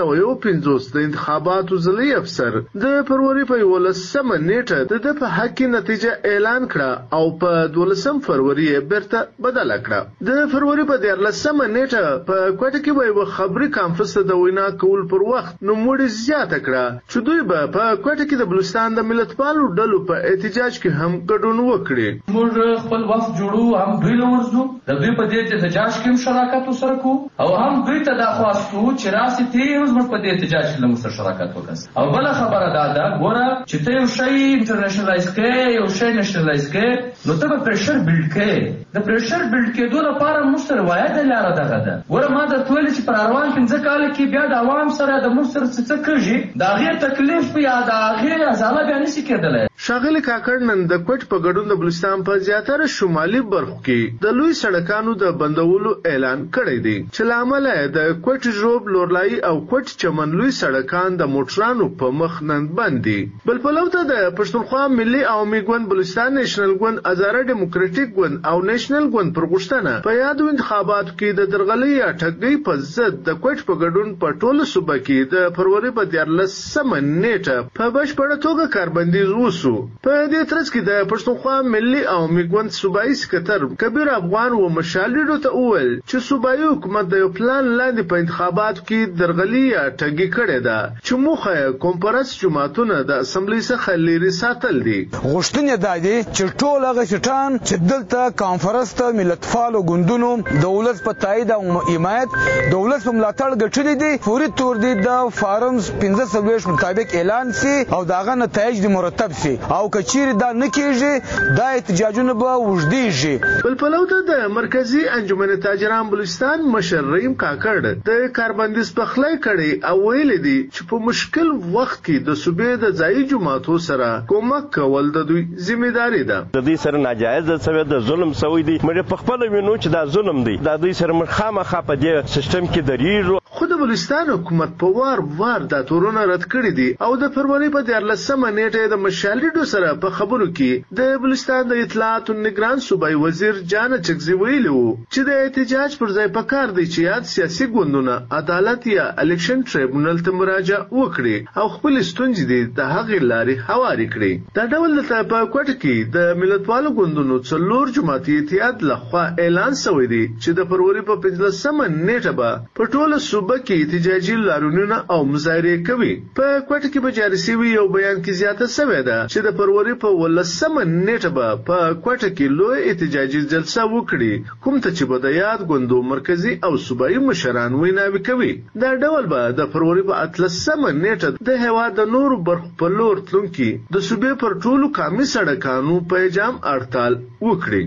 250 د انتخاباتو ضلعي افسر د فروری په 11 نیټه د په حق کې نتیجه اعلان کړه او په 12 فروری بیرته بدل کړه د فروری په 13 نیټه په کې به یو خبري کانفرنس د وینا کول پر وخت نو موږ زیاته کړه چې دوی به په کوټه کې د بلوچستان د ملتپالو ډلو په احتجاج کې هم ګډون وکړي موږ خپل وخت جوړو هم دوی لورځو د دوی په دې احتجاج کې شراکت وسره او هم دوی ته دا خواستو چې راسي ته موږ په دې احتجاج کې موږ شراکت وکړو او بل خبره دا ګوره چې ته یو شی انټرنیشنلایز کې یو شی نېشنلایز کې نو ته په پريشر بیلډ کې د پريشر بیلډ کېدو لپاره موږ سره روایت لاره ده ګوره ما د ټول چې پر روان 15 کال کې بیا د عوام سره د موږ سره څه کوي دا غیر تکلیف یا دا غیر ازاله بیان نشي کېدلی شاغلی کاکړ نن د کوټ په ګډون د بلوچستان په زیاتره شمالي برخو کې د لوی سړکانو د بندولو اعلان کړی دی چې لامل د کوټ جوب لورلای او کوټ چمن لوی سړکان د موټرانو په مخ نن باندې بل په لوته د پښتونخوا ملي عوامي ګوند بلوچستان نېشنل ګوند آزاد ډیموکراټیک ګوند او نېشنل ګوند پر غوښتنه په یادو انتخاباتو کې د درغلي یا ټګۍ په ضد د کوټ په ګډون په ټوله صوبه کې د فروری په 13 نیټه په بشپړه توګه کاربندیز وسو په دې ترڅ کې د پښتونخوا ملي عوامي ګوند صوبایي سکتر کبیر افغان و مشالډو ته وویل چې صوبایي حکومت د یو پلان لاندې په انتخاباتو کې درغلي یا ټګي کړې ده چې موخه کونفرنس جماعتونه د اسمبلی څخه لري ساتل دي غوښتنه ده چې ټول هغه شټان چې دلته کانفرنس ته ملتفالو ګوندونو دولت په تایید او حمایت دولت په ملاتړ غټلې دي فوري تور دي د فارمز 15 مطابق اعلان سي او داغه نتایج دي مرتب سي او کچیر دا نکیږي دا احتجاجونه به وژديږي بل په لوته د مرکزی انجمن تاجران بلوچستان مشر رحیم کاکړ د کاربندیز په خلای کړي او ویل دي چې په مشکل وخت کې د صوبې د ځای جماعتو سره کومک کول د دوی ځمېداري ده د دې سره ناجایز سوي د ظلم سوي دي مګر په خپل وینو چې دا ظلم دی د دوی سره مخامخ په دې سیستم کې دریږي خو د بلوچستان حکومت په وار دا تورونه رد کړی دي او د فروری په 13 نیټه د مشالډو سره په خبرو کې د بلوچستان د اطلاعات او نگران صوبایي وزیر جان چکزي ویلو چې د احتجاج پر ځای پکار دی چې یاد سیاسي ګوندونه عدالت یا الیکشن ټریبونل ته مراجعه وکړي او خپل ستونزې دي د هغې لارې هواري کړي دا ډول د په کوټه کې د ملتوالو ګوندونو څلور جماعتي اتحاد لخوا اعلان شوی دی چې د فروری په 15 نیټه به په ټوله صوبه کې احتجاجي لارونونه او مظاهره کوي په کوټه کې به جاري شوی یو بیان کې زیاته شوې ده چې د فروری په 18 نیټه به په کوټه کې لوی احتجاجي جلسه وکړي کوم ته چې به د یاد ګوندو مرکزی او صوبایي مشران ویناوي کوي دا ډول به د فروری په 18 نیټه د هوا د نور برخ په لور تلونکي د صوبې پر ټولو قومي سړکانو په جام هړتال وکړي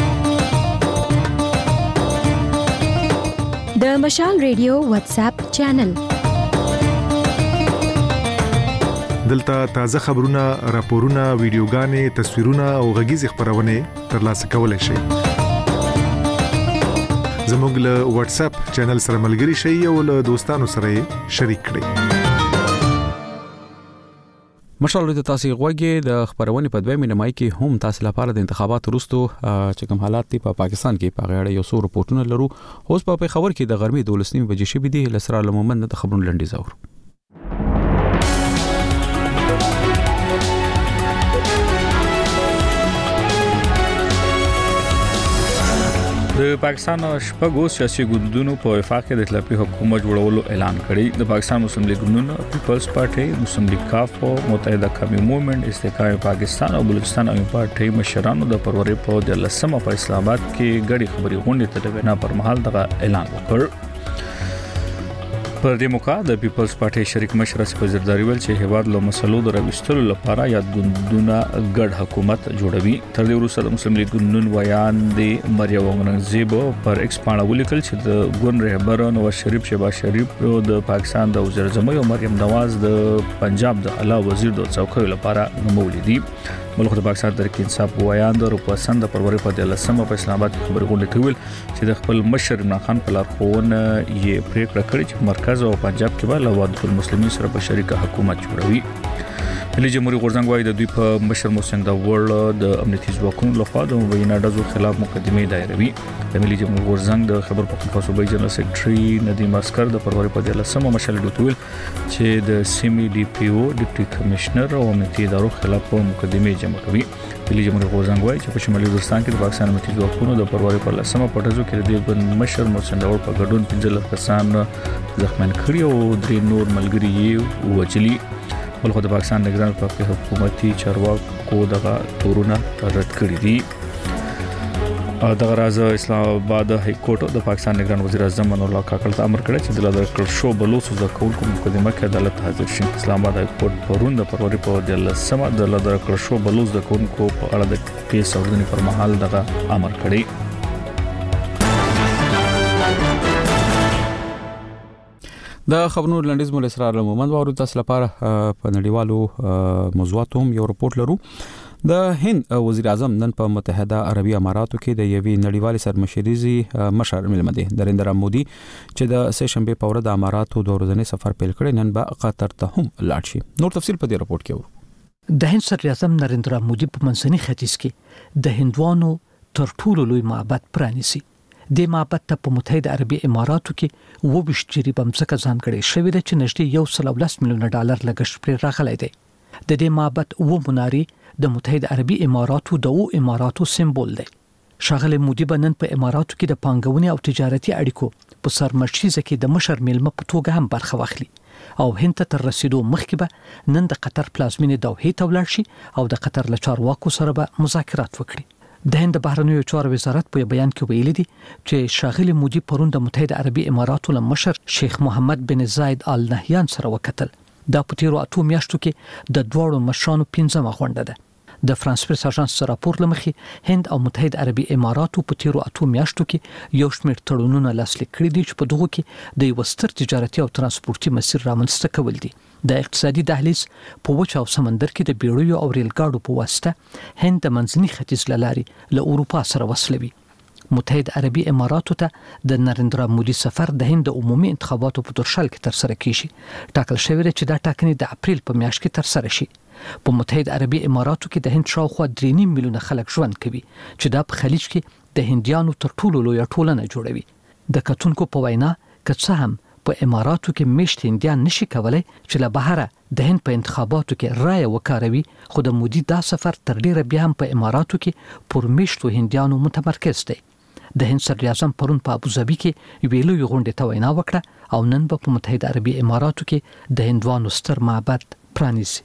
د مشال ریډیو واتس اپ چینل دلته تازه خبرونه راپورونه ویډیوګانې تصویرونه او غږیز خبرونه ترلاسه کولای شئ زموږ له واتس اپ چینل سره ملګري شئ او له دوستانو سره شریک کړئ مشال د تاسو غوږی د خبرونې په 2 نیمه کې هم تاسو لپاره د انتخاباتو وروسته چې کوم حالات په پاکستان کې په غاړه یو څو رپورټونه لرو. اوس په خبر کې د غرمې 12 بجې شوې دي. لسرا لمومن د خبرونو لنډي زور. د پاکستان شپږو سیاسي ګوندونو په وفاق کې د ائتلافي حکومت جوړولو اعلان کړی. د پاکستان مسلم لیگ ګوند، پیپلز پارټي، مسلم لیگ کاف، متحده قومي موومېنټ، استقامت پاکستان او بلوچستان عوامي پارټي مشرانو د پروري په 13مه په اسلام آباد کې غړي خبري غونډې ته د وینا پر مهال دغه اعلان وکړ. پر دې موقع د پیپلز پارټي شریک مشر اسف زرداری ویل چې هیواد له مسلو د راوستلو لپاره یاد ګوندونه ګډ حکومت جوړوي. تر دې وروسته د مسلم لیگ ګوند ویان دی مریم اورنګزیب پر ایکس باندې ولیکل چې د ګوند رهبر نواز شریف شهباز شریف د پاکستان د وزیر اعظم او مریم نواز د پنجاب د اعلی وزیر د څوکۍ لپاره نومول دي. ملک د پاکستان تحریک انصاف ویان د روپسند د پروري په 13مه په اسلام آباد کې خبري غونډه کوي چې د خپل مشر عمران خان په لارښوونه یې پریکړه کړې چې مرکز او پنجاب کې به له وحدت المسلمین سره په شریکه حکومت جوړوي. ملي جمهوریت غورځنګ وايي د دوی په مشر محسن داور د امنیتي ځواکونو لخوا د مبینه ډزو خلاف مقدمه دایروي. د ملي جمهوریت غورځنګ د خبر پښتونخوا صوبایي جنرال سیکریټري ندیم اسکر د پروري په 13مه مشال ډوتویل چې د سیمي ډي پی او ډیپټي کمشنر او امنیتي ادارو خلاف مقدمه جمع کوي. ملي جمهوریت غورځنګ وايي چې په شمالي وزیرستان کې د پاکستان امنیتي ځواکونو د پروري په 13مه پټزو کې د ګوند مشر محسن داور په ګډون 15 کسان زخمیان کړي او 3 نور ملګري یې وچلي. ولخوا د پاکستان نگران په حکومتي چارواکو دغه تورونه رد کړی دي. دغه راز اسلام آباد های کورټ د پاکستان نگران وزیر اعظم منور الله کاکړ ته امر کړی چې د لادر کړ شو بلوچ د کونکو مقدمه کې عدالت حاضر شي. اسلام آباد های کورټ پرون د پروري په 13مه د لادر کړ شو بلوچ د کونکو په اړه د کیس اوریدنې پر مهال دغه امر کړی. د خبرونو لنډیز مول اسرار لمومن وارو تاسو لپاره په نړیوالو موضوعاتو یو رپورت لرو. د هند وزیر اعظم نن په متحده عربي اماراتو کې د یوې نړیوالې سرمشریزي مشر ملمده نریندرا مودي چې د سه شنبه په ورځ د اماراتو د ورځنی سفر پیل کړي نن به قطر ته هم لاړ شي. نور تفصیل په دې رپورت کې ورو. د هند صدر اعظم نریندرا مودي په منځني ختیځ کې د هندوانو تر ټولو لوی معبد پرانیسي. د معبد ته په متحده عربي اماراتو کې 22 جریبه مځکه ځانګړې شوې ده چې نږدې 110 میلیون ډالر لګښت پرې راغلی دی. د دې معبد مناري د متحده عربي اماراتو د اماراتو سمبول دی. شاغله مودي بنن په اماراتو کې د پانګونې او تجارتي اړیکو په سرمشریزه کې د مشر میلمه په توګه هم برخه واخلي او هند ته تر رسیدو مخکې به نن د قطر پلازمینې دوحې ته ولاړ شي او د قطر له چارواکو سره به مذاکرات وکړي. د هند بهرنیو چارو وزارت په بیان کې ویلي دي چې شاغله مودي پرون د متحده عربي اماراتو له مشر شیخ محمد بن زاید آل نهیان سره وکتل. دا په تیرو 8 میاشتو کې د دوړو مشرانو 15مه غونډه ده. د فرانس پریس اژانس راپور لمخې هند او متحده عربي اماراتو په تیرو 8 میاشتو کې یو شمېر تړونونه لاسلیک کړي دي چې په دغه کې د یو ستر تجارتي او ترانسپورتي مسیر رامنځته کول دي. د اقتصادي دهلیز په وچ او سمندر کې د بیړیو او ریل ګاډو په واسطه هند د منځني ختیځ لارې له اروپا سره وصلوي. متحده عربي اماراتو ته د نریندرا مودي سفر د هند عمومي انتخاباتو په ترشل کې تر سره کیږي. ټاکل شوی دی چې دا ټاکنې د اپریل په میاشت کې تر سره شي. په متحده عربي اماراتو کې د هند شاوخوا 3.5 میلیونه خلک ژوند کوي چې دا په خلیج کې د هندیانو تر ټولو لوی ټولنه جوړوي. د کتونکو په وینا که څه هم په اماراتو کې مشت هندیان نشي کولای چې له بهره د هند په انتخاباتو کې رائے وکاروي، خو د مودي دا سفر تر ډیره بیا هم په اماراتو کې پر مشتو هندیانو متمرکز دی. د هند صدر اعظم پرون په ابوظبي کې ویلو غونډه ته وینا وکړه او نن په متحده عربي اماراتو کې د هندوانو ستر معبد پرانیسي.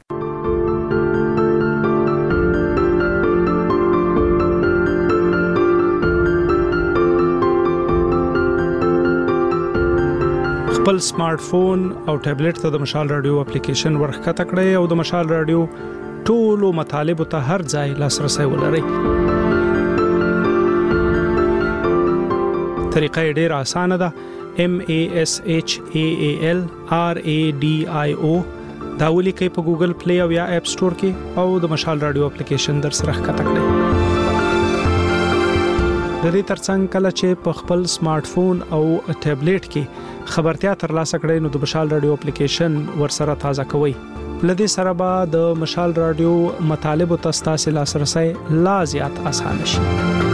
خپل سمارټ فون او ټابلیټ ته د مشال رادیو اپلیکیشن ورخکته کړئ او د مشال رادیو ټولو مطالبه ته هر ځای لاسرسي ولرئ. طریقه ډیره اسانه ده. MASHAAL RADIO دا ولیکئ په ګوګل پلی او یا اپ سٹور کې او د مشال رادیو اپلیکیشن در سره ښکته کړئ. د دې ترڅنګ کله چې په خپل سمارټ فون او ټابلیټ کې خبرتیا ترلاسه کړئ نو د مشال رادیو اپلیکیشن ورسره تازه کوئ. لدې سره به د مشال رادیو مطالب او تاسو لاسرسي لا زیات آسان شي.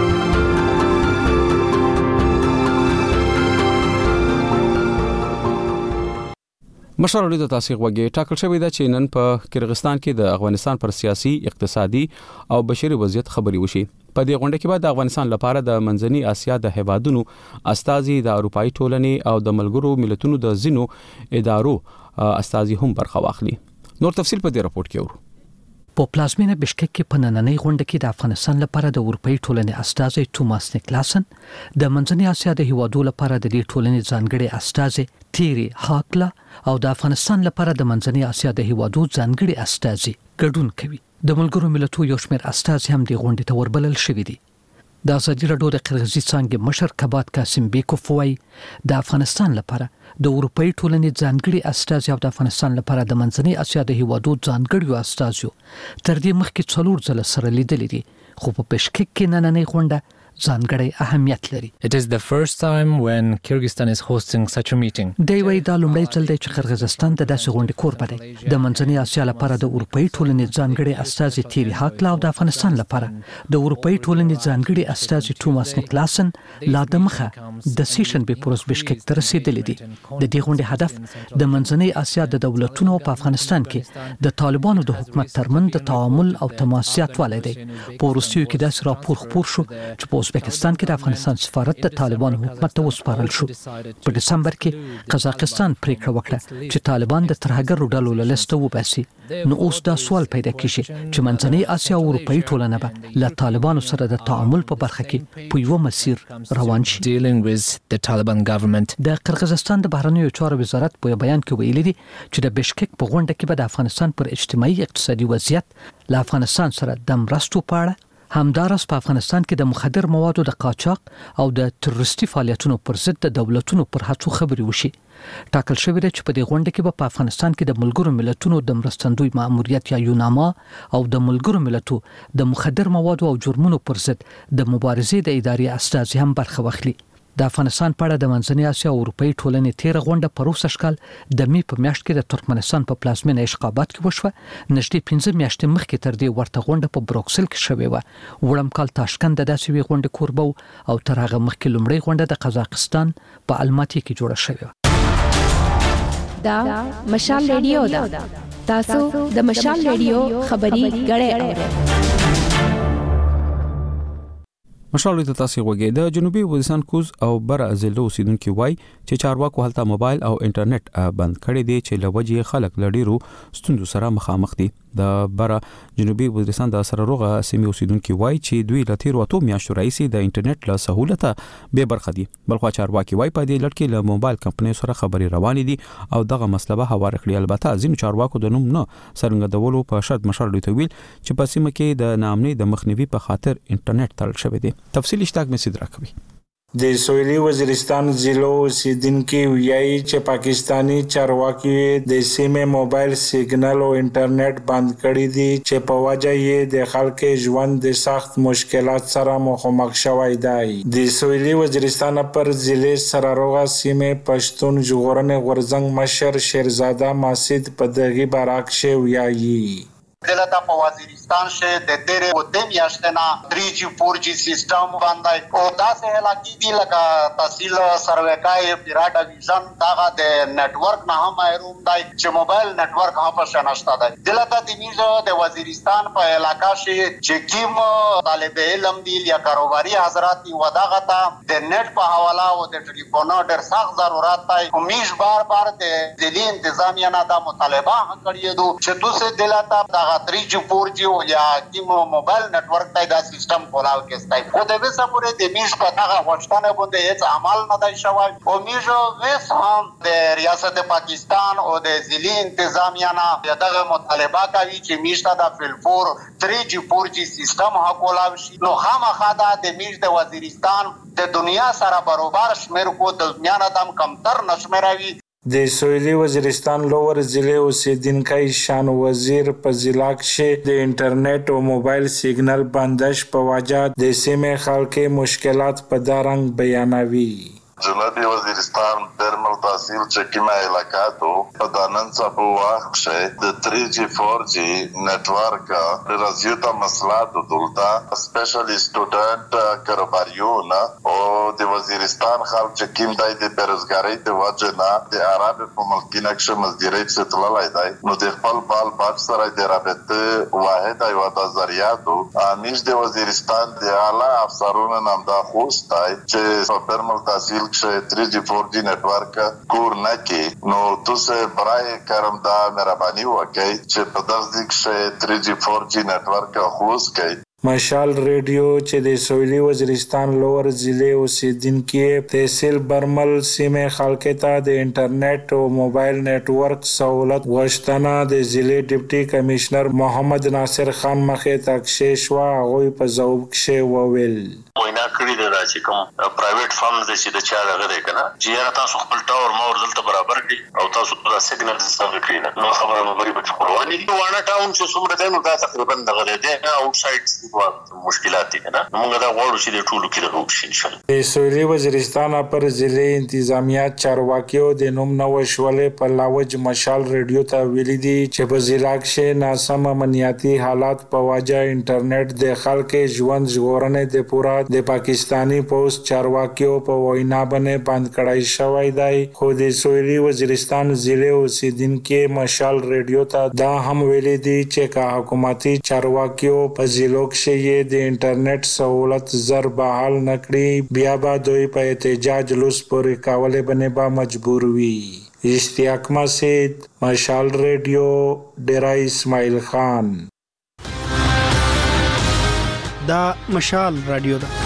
مشال رادیو د تاسو غوږی ټاکل شوی دا چې نن په کرغستان کې د افغانستان پر سیاسي، اقتصادي او بشري وضعیت خبري وشي. په دې غونډه کې به د افغانستان لپاره د منځني اسیا د هیوادونو استازي، د اروپאי ټولنې او د ملګرو ملتونو د ځینو ادارو استازي هم برخه واخلي. نور تفصیل په دې راپورټ کې ورو. په پلازمینه بشکک کې په نننۍ غونډه کې د افغانستان لپاره د اروپאי ټولنې استازي توماس نیکلاسن، د منځني اسیا د هیوادو لپاره د دې ټولنې ځانګړي استازي تیری هاکلا او د افغانستان لپاره د منځني اسیا د هیوادو ځانګړي استازي ګډون کوي. د ملګرو ملتونو یو شمېر استازي هم د غونډې ته وربلل شوي دي. د ازادي راډیو د قرغیزي څانګې مشر کبات قاسم بیکوف وایي د افغانستان لپاره د اروپאי ټولنې ځانګړي استازي او د افغانستان لپاره د منځني اسیا د هیوادو ځانګړي استازي تر دې مخکې 4 ځله سره لیدلې دي، خو په بشکک کې نننۍ غونډه ځانګړی اهمیت لري. It is the first time when Kyrgyzstan is hosting such a meeting. دی وایي دا لومړی ځل دی چې قرغیزستان د داسې غونډې کوربه دی. د منځني اسیا لپاره د اروپאי ټولنې ځانګړي استازي تیری هاکلا او د افغانستان لپاره د اروپאי ټولنې ځانګړي استازي توماس نیکلاسن لا د مخه د سیشن به پروس بشکک ته رسیدلي دي. د دې غونډې هدف د منځني اسیا د دولتونو په افغانستان کې د طالبانو د حکومت ترمن د تعامل او تماسیات والي دی. په روسیو کې داسې راپور خپور شو چې په ازبکستان کې د افغانستان سفارت د طالبانو حکومت ته وسپارل شو. په دسمبر کې قزاقستان پریکړه وکړه چې طالبان د ترهګرو ډلو له لسته وباسي. نو اوس دا سوال پیدا کیږي چې منځنۍ اسیا او اروپאי ټولنه به له طالبانو سره د تعامل په برخه کې په یو مسیر روان شي. د قرغیزستان د بهرنیو چارو وزارت په بیان کې ویلي دي چې د بشکک په غونډه کې به د افغانستان پر اجتماعي اقتصادي وضعیت له افغانستان سره د مرستو په اړه، همدارس په افغانستان کې د مخدر موادو د قاچاق او د تروریستي فعالیتونو پر ضد د دولتونو پر هڅو خبري وشي. ټاکل شوی دی چې په دې غونډه کې به په افغانستان کې د ملګرو ملتونو د مرستندوی ماموریت یا یوناما او د ملګرو ملتونو د مخدر موادو او جرمونو پر ضد د مبارزې د ادارې استازي هم برخه واخلي. د افغانستان په اړه د منځني اسیا او اروپאי ټولنې 13 غونډه په روس اشکال د می په میاشت کې د ترکمنستان په پلازمینه اشخابات کې وشوه. نږدې 15 میاشتې مخکې تر دې ورته غونډه په بروکسل کې شوې و. وړم کال تاشکند د داسې غونډې کوربه او تر هغه مخکې لومړی غونډه د قزاقستان په الماتي کې جوړه شوې. دا مشال ریډیو دا تاسو د مشال ریډیو خبري غړې اورئ. مشال رادیو تاسو غوږی د جنوبي وزیرستان کوز او بر ازلو اوسیدونکو وای چې چارواکو هلته موبایل او انټرنیټ بند کړی دی چې لوجه خلک لډیرو ستوندو سره مخامخ دي. د بر جنوبي وزیرستان د سرروغه سیمې اوسیدونکو وای چې دوی لتیر وته میاشتو رئیس د انټرنیټ له سہولت به برخه دي. بلخو چارواکي وای په دې لړ کې له موبایل کمپنۍ سره خبري روان دي او دغه مسله به هوار کړی. البته ځینو چارواکو د نوم نه څرګندولو په شرط مشال رادیو ویل چې په سیمه کې د نامنۍ د مخنیوي په خاطر انټرنیټ تړل شوی دی. تفصیل اشتاق میں صدر راکوي. د سویلي وزیرستان ضلع اوسیدونکو ویایي چې پاکستانی چارواکي د سیمې موبایل سیګنل او انټرنیټ بند کړی دي چې په وجه یې د خلکو ژوند د سخت مشکلات سره مخامخ شوی دی. د سویلي وزیرستان پر ضلع سرروغه سیمې پښتون ژغورنې غورځنګ مشر شیرزاده ماسید په دغه برعکس ویایي دلته په وزیرستان شه د تیرې و د میاشتنا 3G 4G سیستم باندې او داسې علاقې دي لکه تحصیل سروکای پیراټ ویژن دغه د نتورک نه هم محروم دی چې موبایل نتورک هم په شناشته دی. دلته د میزه د وزیرستان په علاقې شه چې کیم طالب علم دي یا کاروباري حضرات دی وداغه ته د نت په حواله او د ټلیفون ډېر سخت ضرورت دی. کومیش بار د ځلې انتظامیه نه دا مطالبه کړی دو چې تاسو دلته 3G 4G او یا کیم موبایل نتورک ته دا سیستم کولاو کېستای خو د وسه پورې د میش په هغه واشتانه باندې هیڅ عمل نه دی شوی او میش وس هم د ریاست پاکستان او د ضلعي انتظامیه نه دغه مطالبه کوي چې میش ته د فلفور 3G 4G سیستم کولاو شي. نو خامخا د میش د وزیرستان د دنیا سره برابر شمیر کو د دنیا نه دم کمتر نشمروي. د سویلي وزیرستان لوور ضلع اوسیدونکو شان وزیر په ضلع کې د انټرنیټ او موبایل سیګنل بندش په وجه د سیمې خلکو مشکلات په دارنګ بیانوي. جنوبی وزیرستان در ملتا تحصیل چې کومه علاقاتو په دانن صاحب وخت شه د 3G 4G نتورک رازیوتا مسلات دولتا سپیشلی سټوډنټ کاروباریون او د وزیرستان خلک چې کوم دای د بیروزګاری د وجه نه د عرب په ملکینه کې مزدوري څه تللای دی نو د خپل بال باج سره د رابطه واحد ایو د ذریعاتو امیش د وزیرستان د اعلی افسرونو نام دا خوستای چې په پرمل تحصیل کې 3G 4G نتورک کور نه کې نو تاسو برای کرم دا مهرباني وکړئ چې په داسې کې 3G 4G نتورک خوست کې مشال ریډیو چې د سویلي وزیرستان لوور ضلع اوسیدونکو تحصیل برمل سیمه خلکو ته د انټرنیټ او موبایل نتورک سہولت غوښتنه د ضلع ډیپټي کمشنر محمد ناصر خان مخې ته کښې هغوی په ځواب کې وویل وینا کړی دا چې کوم پرایویټ فارم د چې د چا دغه دی کنه چې تاسو خپل ټاور مور دلته برابر کړي او تاسو د سیګنل سیستم کړی نو خبره مو بری په قرباني وانا ټاون چې څومره دی نو دا تقریبا دغه دی اوټ ساید مشکلات دي کنه موږ دا غواړو چې د ټولو کې د وښین شي د سویلي وزیرستان پر ضلع انتظامیه چارواکیو د نوم نو شولې په لاوج مشال ریډیو ته ویلي دي چې په ضلع کې ناسم امنیتي حالات په وجه انټرنیټ د خلکو ژوند ژغورنې د پورا د پاکستانی پوسټ چارواکیو په وینا باندې بند کړای شوی دی خو د سویلي وزیرستان ضلع اوسیدونکو مشال ریډیو ته دا هم ویلي دي چې کا حکومتي چارواکیو په ضلع کې د انټرنیټ سہولت زر بحال نکړي بیا به دوی په احتجاج لوس پورې کولې باندې به مجبور وي اشتیاق مسید مشال ریډیو ډیرا اسماعیل خان دا مشال رادیو ده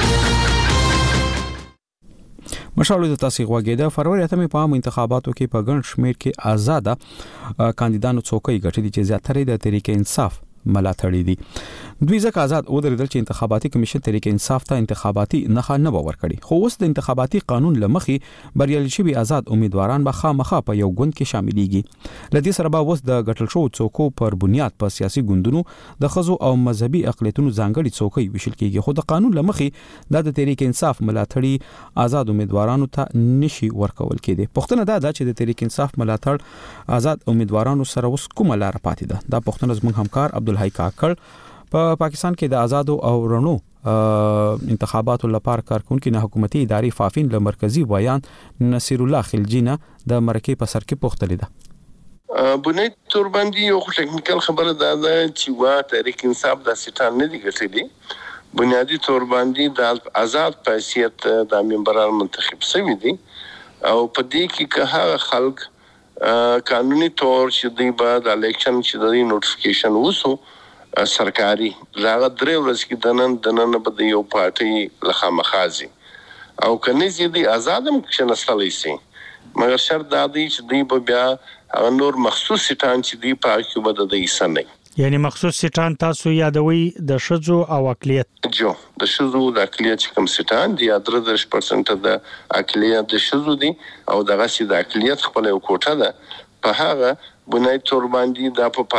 مشال د تاسو غوګیده فروری اتمه په عام انتخاباتو کې په ګڼ شمېر کې آزاده کاندیدانو څوکۍ ګټلې چې زیاتره د تحریک انصاف ملاتړي دي دوی ځکه آزاد ودرېدل چې انتخاباتي کمیشن تحریک انصاف ته انتخاباتي نښه نه باور کړي خو اوس د انتخاباتي قانون لمخې بریالي شوي آزاد امیدواران به خامخا په یو ګوند کې شاملېږي لدې سره به اوس د ګټل شو څوکو پر بنیاد په سیاسي ګوندونو د خزو او مذهبي اقلیتونو ځانګړي څوکۍ ویشل کېږي خو د قانون لمخې د تحریک انصاف ملاتړي آزاد امیدوارانو ته نشي ورکول کېدي پښتنه دا چې د تحریک انصاف ملاتړ آزاد امیدوارانو سره اوس کومه لار پاتې ده دا پښتنه زموږ همکار عبدالحی کاکړ په پاکستان کې د آزادو او رڼو انتخاباتو لپاره کارکونکو نه حکومتي ادارې فافین له مرکزی ویان نصیر الله خلجی نه د مرکې په سر کې پوښتنه ده بنیاد تور باندې یو ټیکنیکل خبره ده چې وا تحریک انصاف د سټان نه دي ګټلي بنیادی تور باندې د آزاد حیثیت د ممبران منتخب شوی دي او په دې کې که هغه خلک قانوني تور چې دی بعد الیکشن چې د نوټیفیکیشن وسو سرکاري راغ درې ورځې کې دنن په یو پارټي لخوا مخازي او کني چې دی آزادم کښنستلی سي مګر شرط دا دی چې دی بیا نور مخصوص سټان چې دی پاکي بده د ایسنه یعنی مخصوص سټان تاسو یادوي د شذو او اقلیت جو د شذو د اقلیت کوم سټان دی 33% د اقلیت د شذو دی او دغه سي د اقلیت خپل یو کوټه ده په هغه بنیاد تور باندې د په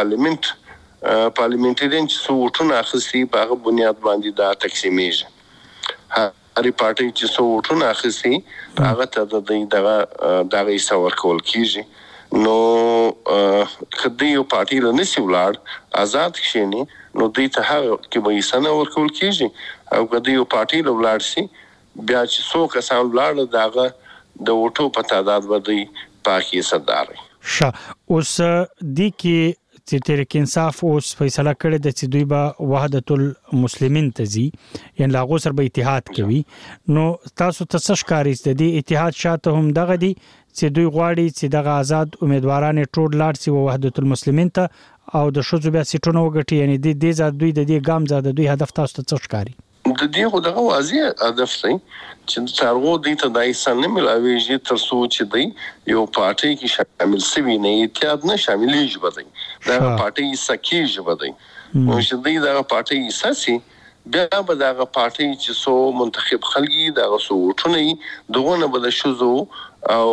پارلیمنټرین چې وټونه اخستي په هغه بنیاد باندې دا تقسیمیږي هرې پارټي چې وټونه اخستي هغه ته دغه حصہ ورکول کیږي نو کدی یو پارټي له نسی ولاړ آزاد شینی نو دوی ته هغه کې به حصہ نه ورکول کیږي او کدی یو پارټي له ولاړ سي بیا چې څو کسان ولاړ دغه د وټو په تعداد باندې پاکي صدر اوس دی کې چې تحریک انصاف اوس فیصله کړې ده چې دوی به وحدت المسلمین تزي یعنی لاغو سره به اتحاد کوي نو تاسو ته څه ښکاري چې د اتحاد شاته هم دغه دي چې دوی غواړي چې دغه آزاد امیدواران ټول لاړ سي وحدت المسلمین ته او د شذو بیا سیټونه وګټي یعنی د دې ځای دوی د دې ګام ځای د دوی هدف تاسو ته څه ښکاري د دې خو دغه واضح هدف دی چې څارغو دي ته دای سن ملاويږي تر څو چې دی یو پارټي کې شامل سوي نه اتحاد نه شاملېږي بده دا پارټي سکیږي بده نو چې دی دا پارټي اساسي بیا به دا پارټي چې سو منتخب خلګي دا سو ټونه دغه به د شذو او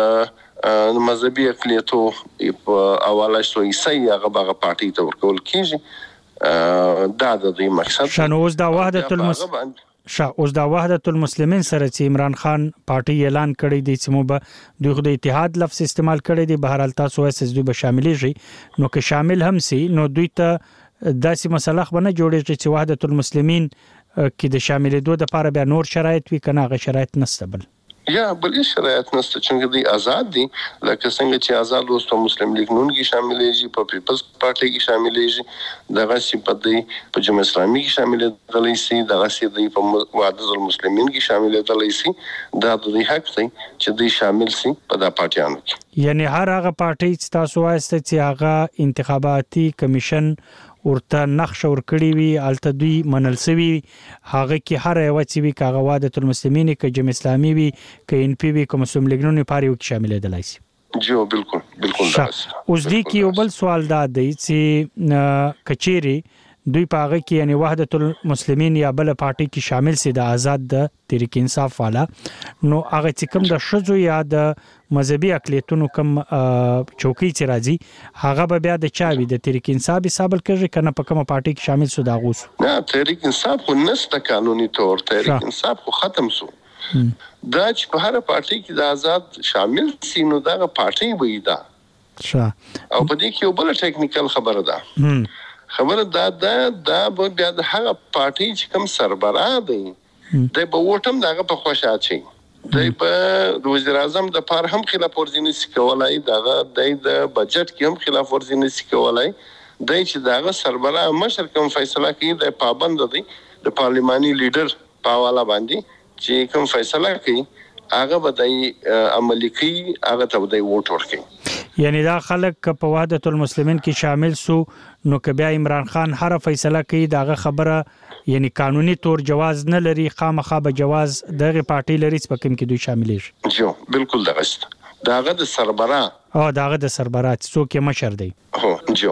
د مذهبي اقلیتو په اواله سو ایسای هغه به پارټي ته ورکول کیږي دا د دې مقصد شنوز دا وحدت اوس د وحدت المسلمین سره چې عمران خان پارټي اعلان کړی دی چې مو به دوی د اتحاد لفظ استعمال کړی دی، بهر حال تاسو اس دوی به شاملېږي، نو که شامل هم سي نو دوی ته داسې مسله خو نه جوړېږي چې وحدت المسلمین کې د شاملېدو لپاره بیا نور شرایط وي، کنه هغه شرایط نشته بل یا بل شرایط نشته چې دوی آزاد دي، لکه څنګه چې آزاد اوس په مسلم لیگ نون کې شاملېږي، په پیپلز پارټي کې شاملېږي، دغه سی په دی په جمهوریت اسلامي کې شاملېدلی سي، دغه سی دی په وحدت المسلمین کې شاملېدلی سي، دا د دوی حق دی چې دوی شامل سي په دا پارټیانو کې. یعنی هر هغه پارټي چې تاسو وایسته چې هغه انتخاباتي کمیشن ورته نقش ورکړی وي الته دوی منل سوي، هغه کې هر یو چې وی کاغه وحدت المسلمین کې جمهوریت اسلامي وي کې ان پی وی کوم مسلم لیگ نون پاره کې شاملېدلای شي. جو بالکل اوس دی کې یو بل سوال دا دی چې کچيري دوی پاغه کې یعنی وحدت المسلمین یا بل پارټي کې شامل سي د آزاد د تحریک انصاف والا، نو هغه چې کوم د شذو یا د مذهبي اقلیتونو کوم چوکۍ چې راځي هغه به بیا د چاوي د تحریک انصاف حساب کوي کنه په کومه پارټي کې شامل سو دا غوس نه تحریک انصاف خو نسته قانوني تور، تحریک انصاف خو ختم سو، دا چې په هر پارټي کې د آزاد شامل سي نو دا پارټي وي دا او په دې کې یو بل ټیکنیکل خبره ده دا به بیا د هغه پارټي چې کوم سربراه دی د به وټم دغه په خوشاله شي، د په وزیر اعظم د پاره هم خلاف ورزي نشي کولای، دغه د بجټ کې هم خلاف ورزي نشي کولای، د چې دغه سربراه مشر کوم فیصله کوي د پابند دی د پارلماني لیډر په حواله باندې چې کوم فیصله کوي هغه به د عملي کوي، هغه ته د ووټ ورکوي. یعنی دا خلک په وحدت المسلمین کې شامل سو نو که بیا عمران خان هر فیصله کوي داغه خبره یعنی قانوني تور جواز نه لري، خامخا به جواز دغه پارټي لري چې په کوم کې دوی شامل شي. جو بالکل دغه د سربراه دغه د سربراه څوک مشر دی. هو جو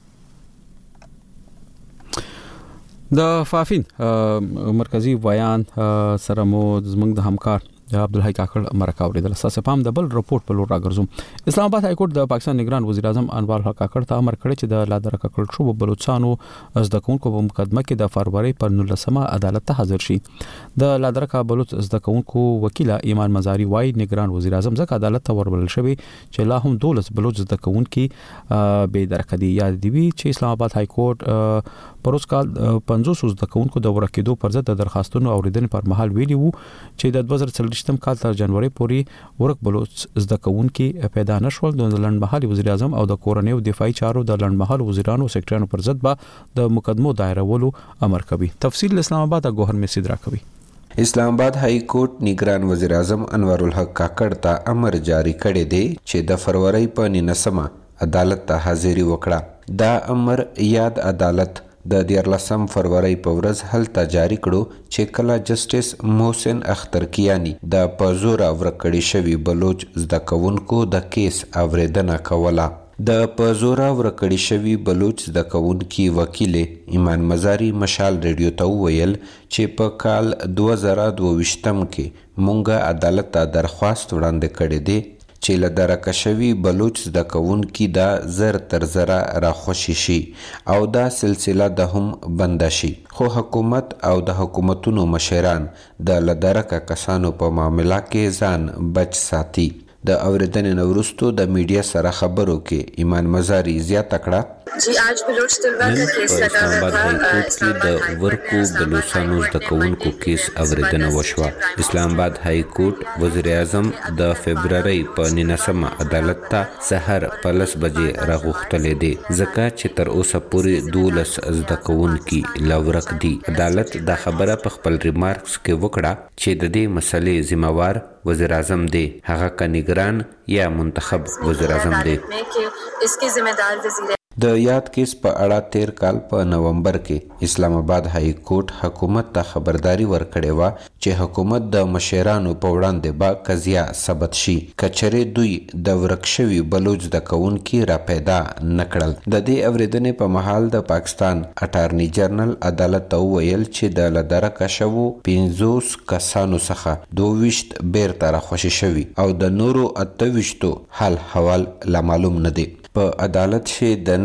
د فافین مرکزی ویان سره مو زمنګ د همکار عبدالحی کاکړ مرکه اوریدل. اساس پام د بل رپورت په لور راګرځم. اسلام آباد های کورټ د پاکستان نگران وزیر اعظم انوار الحق کاکړ ته امر کړی چې د لادر کاکړ شو بلوچستانو زده کوونکو په مقدمه کې د فروری پر 19 عدالت ته حاضر شي. د لادر کا بلوچ زده کوونکو وکیل ایمان مزاری وايي نگران وزیر اعظم ځکه عدالت ته وربلل شوی چې لا هم 12 بلوچ زده کوونکي به درکدي یاد دی چې اسلام آباد های کورټ پروس کال 500 زده کوونکو د ورکېدو پر ضد د درخواستونو اوریدنې پر مهال ویلي وو چې د 2023 کال تر جنوري پورې ورک بلوچ زده کوونکي پیدا نشول. د لنډمهالي وزیر اعظم او د کورنۍ او دفاعي چارو د لنډمهالو وزیرانو سیکټرانو پر ضد به د مقدمو دایرولو امر کوي. تفصیل اسلام آباد ګوهر میسید را کوي. اسلام آباد های کورټ نگران وزیر اعظم انوار الحق کاکړ ته امر جاری کړی دی چې د فروری په 19 عدالت ته حاضری وکړه. دا امر یاد عدالت د 14 فروری په ورځ هلته جاری کړو چې کله جسټس محسن اختر کیانی د پزورا ورکړی شوی بلوچ زده کوونکو د کیس اوریدنه کوله. د پزورا ورکړی شوی بلوچ زده کوونکی وکیل ایمان مزاری مشال ریډیو ته ویل چې په کال 2022 کې مونږه عدالت ته درخواست وړاندې کړی دی چې له درکه شوي بلوچ زده کوونکي دا زر تر زره راخوشي شي او دا سلسله د هم بنده شي، خو حکومت او د حکومتونو مشران د له درکه کسانو په معامله کې ځان بچ ساتي. د اوریدنې نه وروسته د میډیا سره خبرو کې ایمان مزاری زیاته کړه जी आज बलूच तलबा का केस लगा हुआ था اسلام آباد های کورټ کې د ورکو بلوچستانو زده کوونکو کیس اوریدنه وشوه. اسلام آباد های کورټ وزیر اعظم د فبرवरी په 19 عدالت ته سحر په 10 بجې راغوښتلې دي ځکه چې تر اوسه پورې 12 زده کوونکي لورک دي. عدالت دا خبره په خپل ریمارکس کې وکړه چې د دې مسلې ذمہوار وزیر اعظم دی، هغه کا نگران یا منتخب وزیر اعظم دی. इसके जिम्मेदार वजीर د یاد کیس په اړه 13 کال په نومبر کې اسلام آباد های کورټ حکومت ته خبرداري ورکړې و چې حکومت د مشرانو په وړاندې به قضیه ثبت شي کچره دوی د ورک شوي بلوچ د کوونکی را پیدا نکړل. د دې اوریدنې په محل د پاکستان اټارنی جنرال عدالت ته ویل چې د لدرکه شوو 50 کسانو څخه 22 بیرته راخوشي شوي او د نورو 28 حال حوال لا معلوم نه دي. په عدالت کې د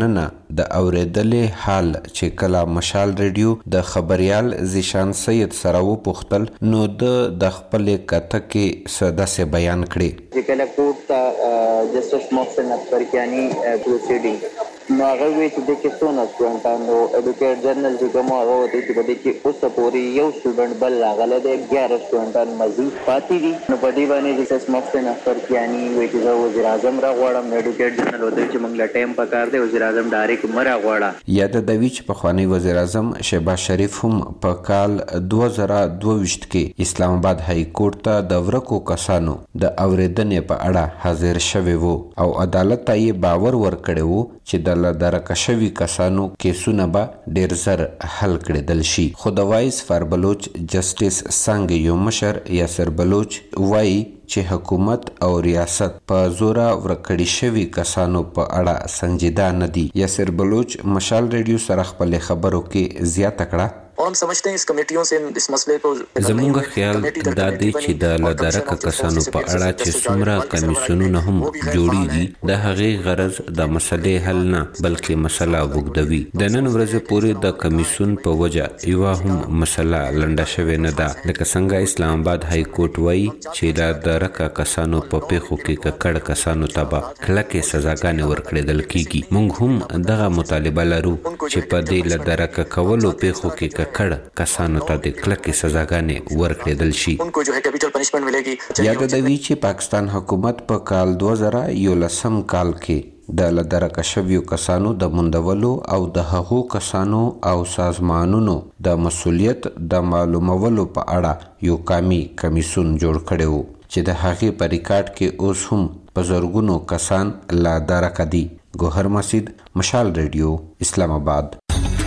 مننه د اوریدلې حال چې کله مشال ریډیو د خبريال زیشان سید سره وپوښتل نو د خپل کته کې سداسه بیان کړي چې کله کوټ ته جسټس محسن افسرکیانی پروسیډینګ نو هغه وی چې د کیسونو سټوډنټانو اډوکیټ جرنل چې کوم هغه وته چې په دې کې اوس پورې یو سټوډنټ بل راغله د 11 سټوډنټان مزید پاتې دي نو په دې باندې جسټس محسن افسرکیانی وی چې وزیر اعظم را غواړم اډوکیټ جرنل وته چې موږ له ټایم پکار دی وزیر اعظم ډایرکټ مرا غواړه یاد د وی چې په خوانی وزیر اعظم شهباز شریف هم په کال 2022 کې اسلام آباد های کورټ ته د ورکو کسانو د اوریدنې په اړه حاضر شوی وو او عدالت ته یې باور ورکړی وو چې د لدرکه شوي کسانو کیسونه به ډیر زر حل کړدل شي خو د وایس فار بلوچ جسټس څنګه یو مشر یاسر بلوچ وایي چې حکومت او ریاست په زوره ورکړی شوي کسانو په اړه سنجیده نه دي یاسر بلوچ مشال ریډیو سره خپل خبرو کې زیاته کړه हम समझते हैं इस कमेटियों से इस मसले को زموږ خیال دا دی چې د لدرکه کسانو په اړه چې څومره کمیسیونونه هم جوړیږي د هغې غرض د مسلې حل نه بلکې مسله وګدوي د نن ورځې پورې د کمیسیون په وجه یو هم مسله لنډه شوې نه ده لکه څنګه اسلام آباد های کورټ وایي چې د لدرکه کسانو په پیښو کې ککړ کسانو ته به کلکې سزاګانې ورکړل کیږي موږ هم دغه مطالبه لرو چې په دې لدرکه کولو پیښو کې کړ کسانو ته د کلکې سزاګانې ورکړل شي یاد دوی چې پاکستان حکومت په کال 2011 کال کې د لدرکه شویو کسانو د موندولو او د هغو کسانو او سازمانونو د مسؤلیت د معلومولو په اړه یو قومي کمیسیون جوړ کړی و چې د هغې په ریکارډ کې اوس هم په زرګونو کسان لدرکه دي ګوهر مسجد مشال ریډیو اسلام آباد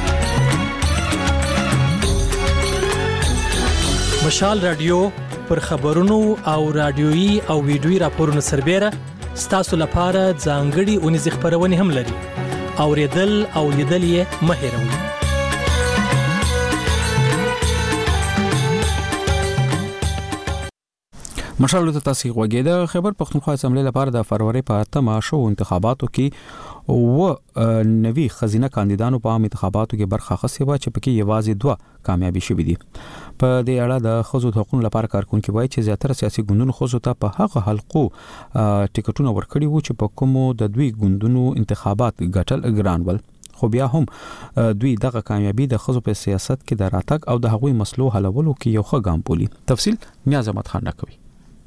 مشال رادیو پر خبرونو او رادیويي او ویډیويي راپورونو سربېره ستاسو لپاره ځانګړي اونیز خبرونه هم لري اوریدل او لیدل یې مه هېروئ مشال ته تاسو غوږی د خیبر پختونخوا اسمبلی لپاره د فروری په 8 شو انتخاباتو کې و نوی خزینه کاندیدانو په عام انتخاباتو کې برخه اخیستې و چې پکې یوازې 2 کامیابی شوې دي په دې اړه د خزو حقوقو لپاره کارکونکو وایي چې زیاتره سیاسي ګوندونو خزو ته په هغه حلقو ټیکټونه ورکړي وو چې په کومو د دوی ګوندونو انتخابات ګټل ګران ول خو بیا هم دوی دغه کامیابی د خزو په سیاست کې د راتګ او د هغوی مسلو حلولو کې یو ښه ګام بولي تفصیل نیاز احمد خان راکوي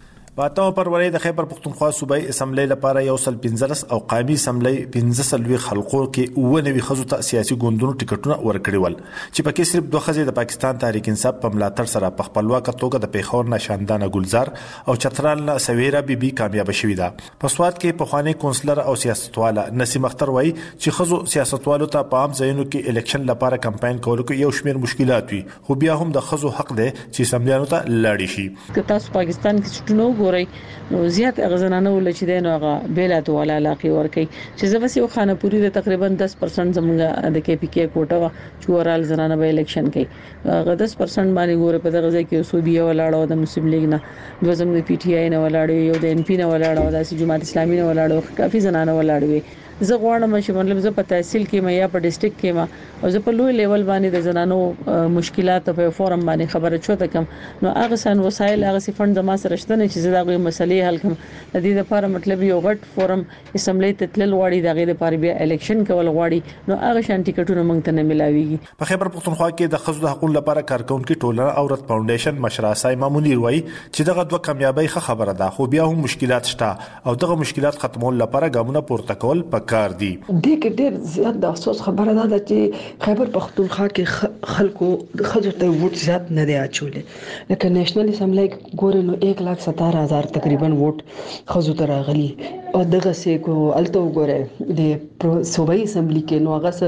په فروری د خیبر پختونخوا صوبایي اسمبلی لپاره یو سل 15 او قومي اسمبلی 15 خلقو کې ونوي خزو ته سیاسي ګوندونو ټیکټونه ورکړي ول چې پکې صرف 2 خزې د پاکستان تحریک انصاف په ملاتړ سره په خپلواک توګه د پیښور نشاندانه ګلزار او چترال نه سویرا بیبي کامیاب شوې ده په سواد کې په خواني کونسلر او سیاستواله نسیم اختر وایي چې خزو سیاستوالو ته په عام ځایونو کې الیکشن لپاره کمپاین کولو کې یو شمېر مشکلات وي خو بیا هم د خزو حق دی چې اسمبلیانو ته لاړ شي که تاسو پاکستان کې چټونو نو زیات غزنانه ول چې دینو هغه بیلات ولا علاقه ورکی چې زبس یو خانه پوری د تقریبا 10% زمونږ د کې پی کې کوټه وا چې ورال زنانه به الیکشن کوي هغه 10% باندې ګوره په دغه ځای کې صوبیه ولاړو د مسلم لیگ نه د زموږ د پی ټی آی نه ولاړو یو د ان پی نه ولاړو د جماعت اسلامي نه ولاړو کافي زنانه ولاړو زه غواړم چې مطلب زه په تحصیل کې ما یا په ډیسټریکټ کې ما او زه په لوی لیول باندې د زنانو مشکلات په فورم باندې خبره چوته کم نو هغه سن وسایل هغه سي فند ما سره شته چې زه دغه مسلې حل کوم د دې لپاره مطلب یو غټ فورم اسمبلی ته تلل غواړي دغه لپاره بیا الیکشن کول غواړي نو هغه شان ټیکټونه مونږ ته نه ملاويږي په خیبر پختونخوا کې د خزو حقوقو لپاره کارکونکو ټولنه اورت فاونډیشن مشر سایما منیر وایي چې دغه 2 کامیابی خبره ده خو بیا هم مشکلات شته او دغه مشکلات ختمول لپاره ګامونه پورته کول پکار دي کې ډېر زیات د افسوس خبره ده چې خیبر پختونخوا کې خلکو د خزو ته ووټ زیات نه دی اچولې لکه نېشنل اسمبلی ګورې نو 1,17,000 تقریبا ووټ خزو ته راغلي او دغه سه کو الته وګوره د صوبایي اسمبلی کې نو هغه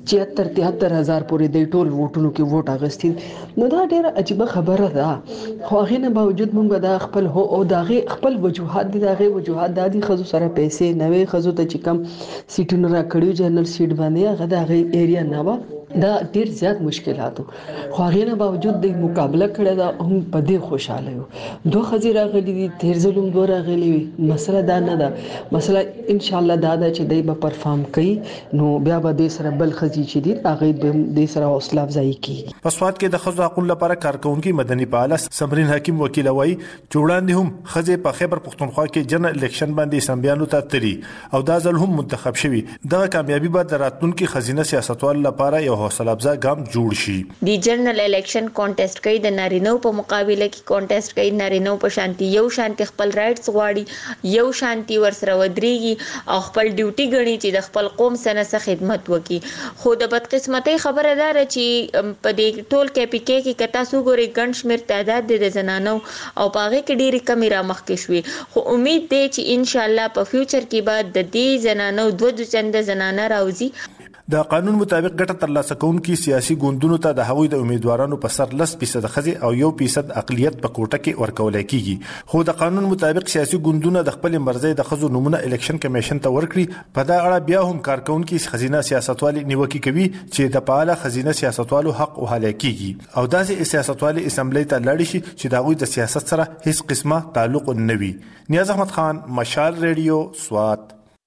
73-73,000 پورې د ټول ووټونو کې ووټ اغستین نو دا ډېر عجیب خبره ده خو هغه نه باوجود موږ دا خپل هو او دغه خپل وجوهات دغه وجوهات د خزو سره پیسې نوې خزو ته چې کم سیټونه را کړیو جنرال سیټ باندې هغه د ایریا نه و دا ډیر زیات مشکلاتو خو هغه نه باوجود د مقابله کړه دا هم په دې خوشاله یو دوه خزي راغلي دي تیر ظلم دوه راغلي مسله دا نه ده مسله ان شاء الله دا چې دای په پرفارم کوي نو بیا به د سره بل خزي چې دي هغه د سره حوصله افزایی کوي. په سواد کې د خزو حقوقو لپاره کارکونکو مدني فعال سمرین حکیم وکیل وایي چې وړاندې هم خزي په خیبر پختونخوا کې جنرال الیکشن باندې سمبيانو ته تری او دا ځل هم منتخب شوی دا کامیابی به د راتلونکو خزینه سیاستوال لپاره یو حوصله افزا ګام جوړ شي. دی جنرال الیکشن کانټیسټ کوي د نارینو په مقابله کې کانټیسټ کوي نارینو په شانتي یو شانتي خپل رائټس غواړي یو شانتي ورسره ودرېږي او خپل ډیوټي غني چې د خپل قوم سره خدمت وکړي خو د بدقسمتۍ خبره ده چې په دې ټول کې پی کې کتا سو ګوري ګڼ شمیر تعداد د زنانو او پاغه کې ډېری کمی را مخکې شوې خو امید دی چې ان شاء الله په فیوچر کې بعد د دې زنانو دوه چنده زنانه راوځي. د قانون مطابق ګټه ترلاسه کوونکي سیاسي ګوندونو ته د هغوی د امیدوارانو په سر 10% خزي او 1% اقلیت په کوټه کې ورکول کیږي خو د قانون مطابق سیاسي ګوندونه د خپل مرزي د خزو نمونه الیکشن کمیشن ته ورکړي په دا اړه بیا هم کارکونکي خزینه سیاستوالي نیوکه کوي چې د پاله خزینه سیاستوالو حق وهاله کیږي او داسې سیاستوالي اسمبلی ته لاړ شي چې د هغوی د سیاست سره هیڅ قسمه تعلق نه وي. نیاز احمد خان مشال ریډیو سوات.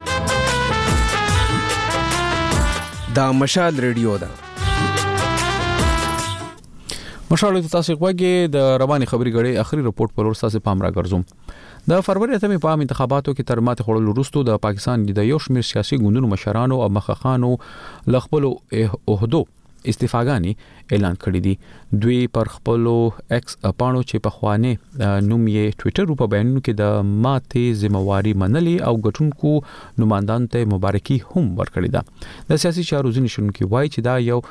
دا مشال ریډیو ده. مشال ته تاسو غوږی د رواني خبري غړي اخري رپورت پر ورساسه پام را ګرځوم. د فروری اتمې په انتخاباتو کې تر ماته خړل وروسته د پاکستان د یو شمېر سیاسي ګوندونو مشرانو او مخخانو لخپل عہدو استعفاګانی اعلان کړی دی. دوی پر خپل ایکس اپانو چې په خوانه نوم یې ټوئیټر په بیانونو کې د ماته ذمہواری منلي او ګټونکو نمائندانو ته مبارکي هم ورکړی ده. د سیاسي چارو ځینې شونکي وایي چې دا یو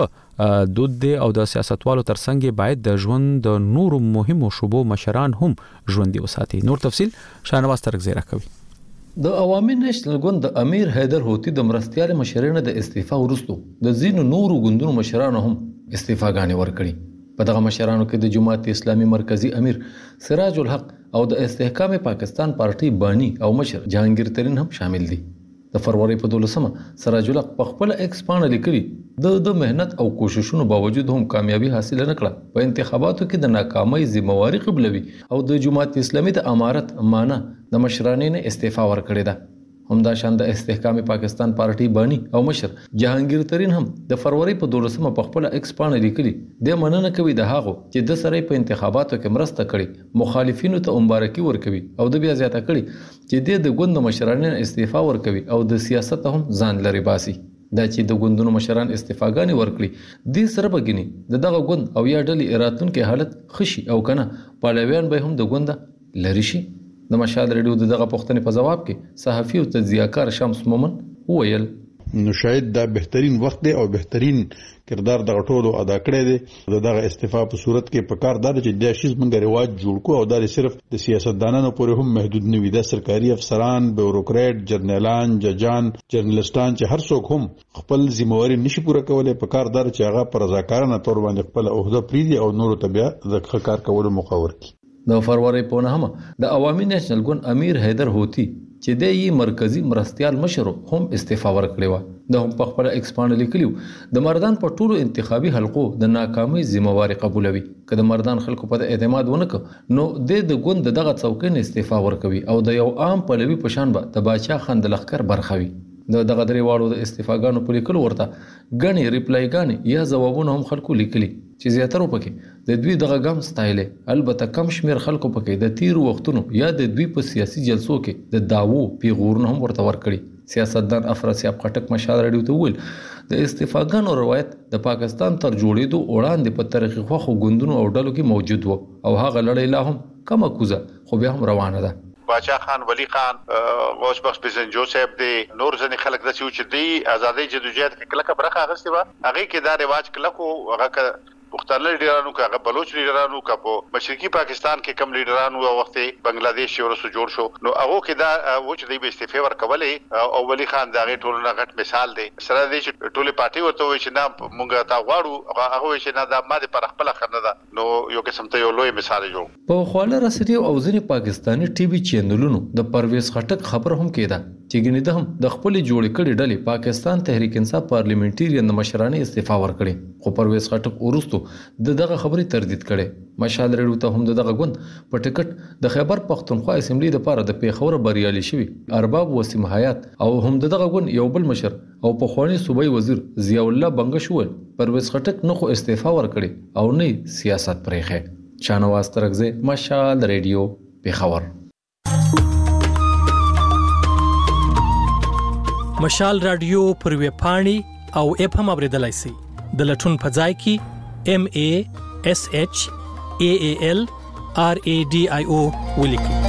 ښه دود دی او د سیاستوالو ترڅنګ باید د ژوند د نورو مهمو شوبو مشران هم ژوندي وساتي. نور تفصيل شاهنواز ترک زیرا کوي. د عوامي نېشنل ګوند د امیر حیدر هوتی د مرستيال مشرانو د استعفا ورستو د زینو نورو ګوندونو مشرانو هم استعفاګانې ورکړي. په دغه مشرانو کې د جماعت اسلامي مرکزی امیر سراج الحق او د استحکام پاکستان پارټي بانی او مشر جهانگیر ترین هم شامل دي. د فروری په 12مه سراج الحق په خپل ایکس باندې لیکلي د مهنت او کوششونو باوجود هم کامیابی حاصل نه کړه. په انتخاباتو کې د ناکامۍ ذمہواری قبلوي او د جماعت اسلامي د امارت معنی د مشرانو نه استعفا ورکړی ده. همدا شان د استحکام پاکستان پارټي بانی او مشر جهانگیر ترین هم د فروری په 12مه په خپل ایکس باندې لیکلي د مننه کوي د هغه چې د سره په انتخاباتو کې مرسته کړي مخالفینو ته مبارکي ورکوي او د بیا زیاته کړي چې د ګوند مشرانو استعفا ورکوي او د سیاست هم ځان لري باسي. دا چې د ګوندونو مشران استعفاګانې ورکړي د سره بګني دغه ګوند او یا ډلې اراتونکو حالت خشي او کنه پالویان به هم د ګوند لری شي. د مشال ریډیو دغه پوښتنې په جواب کې صحافي او تجزیه‌کار شمس مومن وویل نو شاید دا بهترین وخت دی او بهترین کردار د غټولو ادا کړی دی. دغه استعفا په صورت کې په کار دار چې د شیز منګ رواج جوړ کو او دا صرف د سیاستدانانو پورې هم محدود نه وي. د سرکاري افسران بیوروکرات جرنالان ججان جرنالستان چې هر څوک هم خپل ذمہواری نشي پوره کولای په کار دار چې هغه پر رضاکارانه تور باندې خپل عہده پریدي او نورو ته بیا د کار کولو موقع ورکړي. د فروری په 9مه د عوامي نېشنل ګوند امیر حیدر هوتی چې د یي مرکزی مرستيال مشر هم استعفا ورکړی و. د هم په خپل ایکسپاند لیکلیو د مردان په ټولو انتخابي حلقو د ناکامۍ ذمہواری قبولوي. کله مردان خلکو په اعتماد ونک نو د ګوند دغه څوکۍ نه استعفا ورکوي او د یو عام پلوي پشان به د باچا خان د لخر برخوي. دغه درې واړو د استعفاګانو په لیکلو ورته غني ریپلایګانې یا ځوابونه هم خلکو لیکلي چې زیاتره پکې د دوی دغه ګام ستایل. البته کم شمیر خلکو پکې د تیر وختونو یا د دوی په سیاسي جلسو کې د داوو پیغورونه هم ورته ورکړي. سیاستدان افراسیاب خټک مشال راډیو ته ویل د استعفاګانو روایت د پاکستان تر جوړېدو وړاندې په تاریخي خو ګوندونو او ډلو کې موجود و او هغه لړۍ لا هم کم کوزه خو بیا هم روانه ده. باچا خان ولی خان غوث بخش بزنجو صاحب دی نور ځنې خلک د چې دی ازادي جدوجہد کې کله برخه اغستې و هغه کې دا رواج کله کو هغه پښتانه لیډرانو کا بلوچ لیډرانو کا په مشرقي پاکستان کې کم لیډرانو او وخت بنگلاديش یو رسو جوړ شو نو هغه کې دا وچ دی به استعفا ورکولې او ولی خان دا ټول نه غټ مثال دی سره دې چې ټوله پارټي ورته وي چې نه مونږه تا غواړو هغه چې نه دا ماده پر خپل خنه ده نو یو قسم ته یو لوی مثال جوړ په خواله رسنۍ او ځینې پاکستاني ټي وي چینلونو د پرویز خټک خبر هم کېده چې ګنې ده هم د خپل جوړ کړي ډلې پاکستان تحریک انصاف پارلیمنټریان د مشرانه استعفا ورکړي خو پرویز خټک ورستو دغه خبرې تردید کړي مشال ریډیو ته هم دغه غوند په ټیکټ د خیبر پختونخوا اسمبلی د پاره د پیښور بریالي شوی ارباب وسیم حیات او هم دغه غوند یو بل مشر او په خواني صوبای وزیر ضیاء الله بنگش ول پرویز خټک نو خو استعفا ورکړي او نه سیاست پرېخه شانواز ترغزه مشال ریډیو پیښور مشال رادیو پر وی پاڼي او اپ هم اوریدلای شي د لټون په ځای کې MASHAALRADIO ولیکئ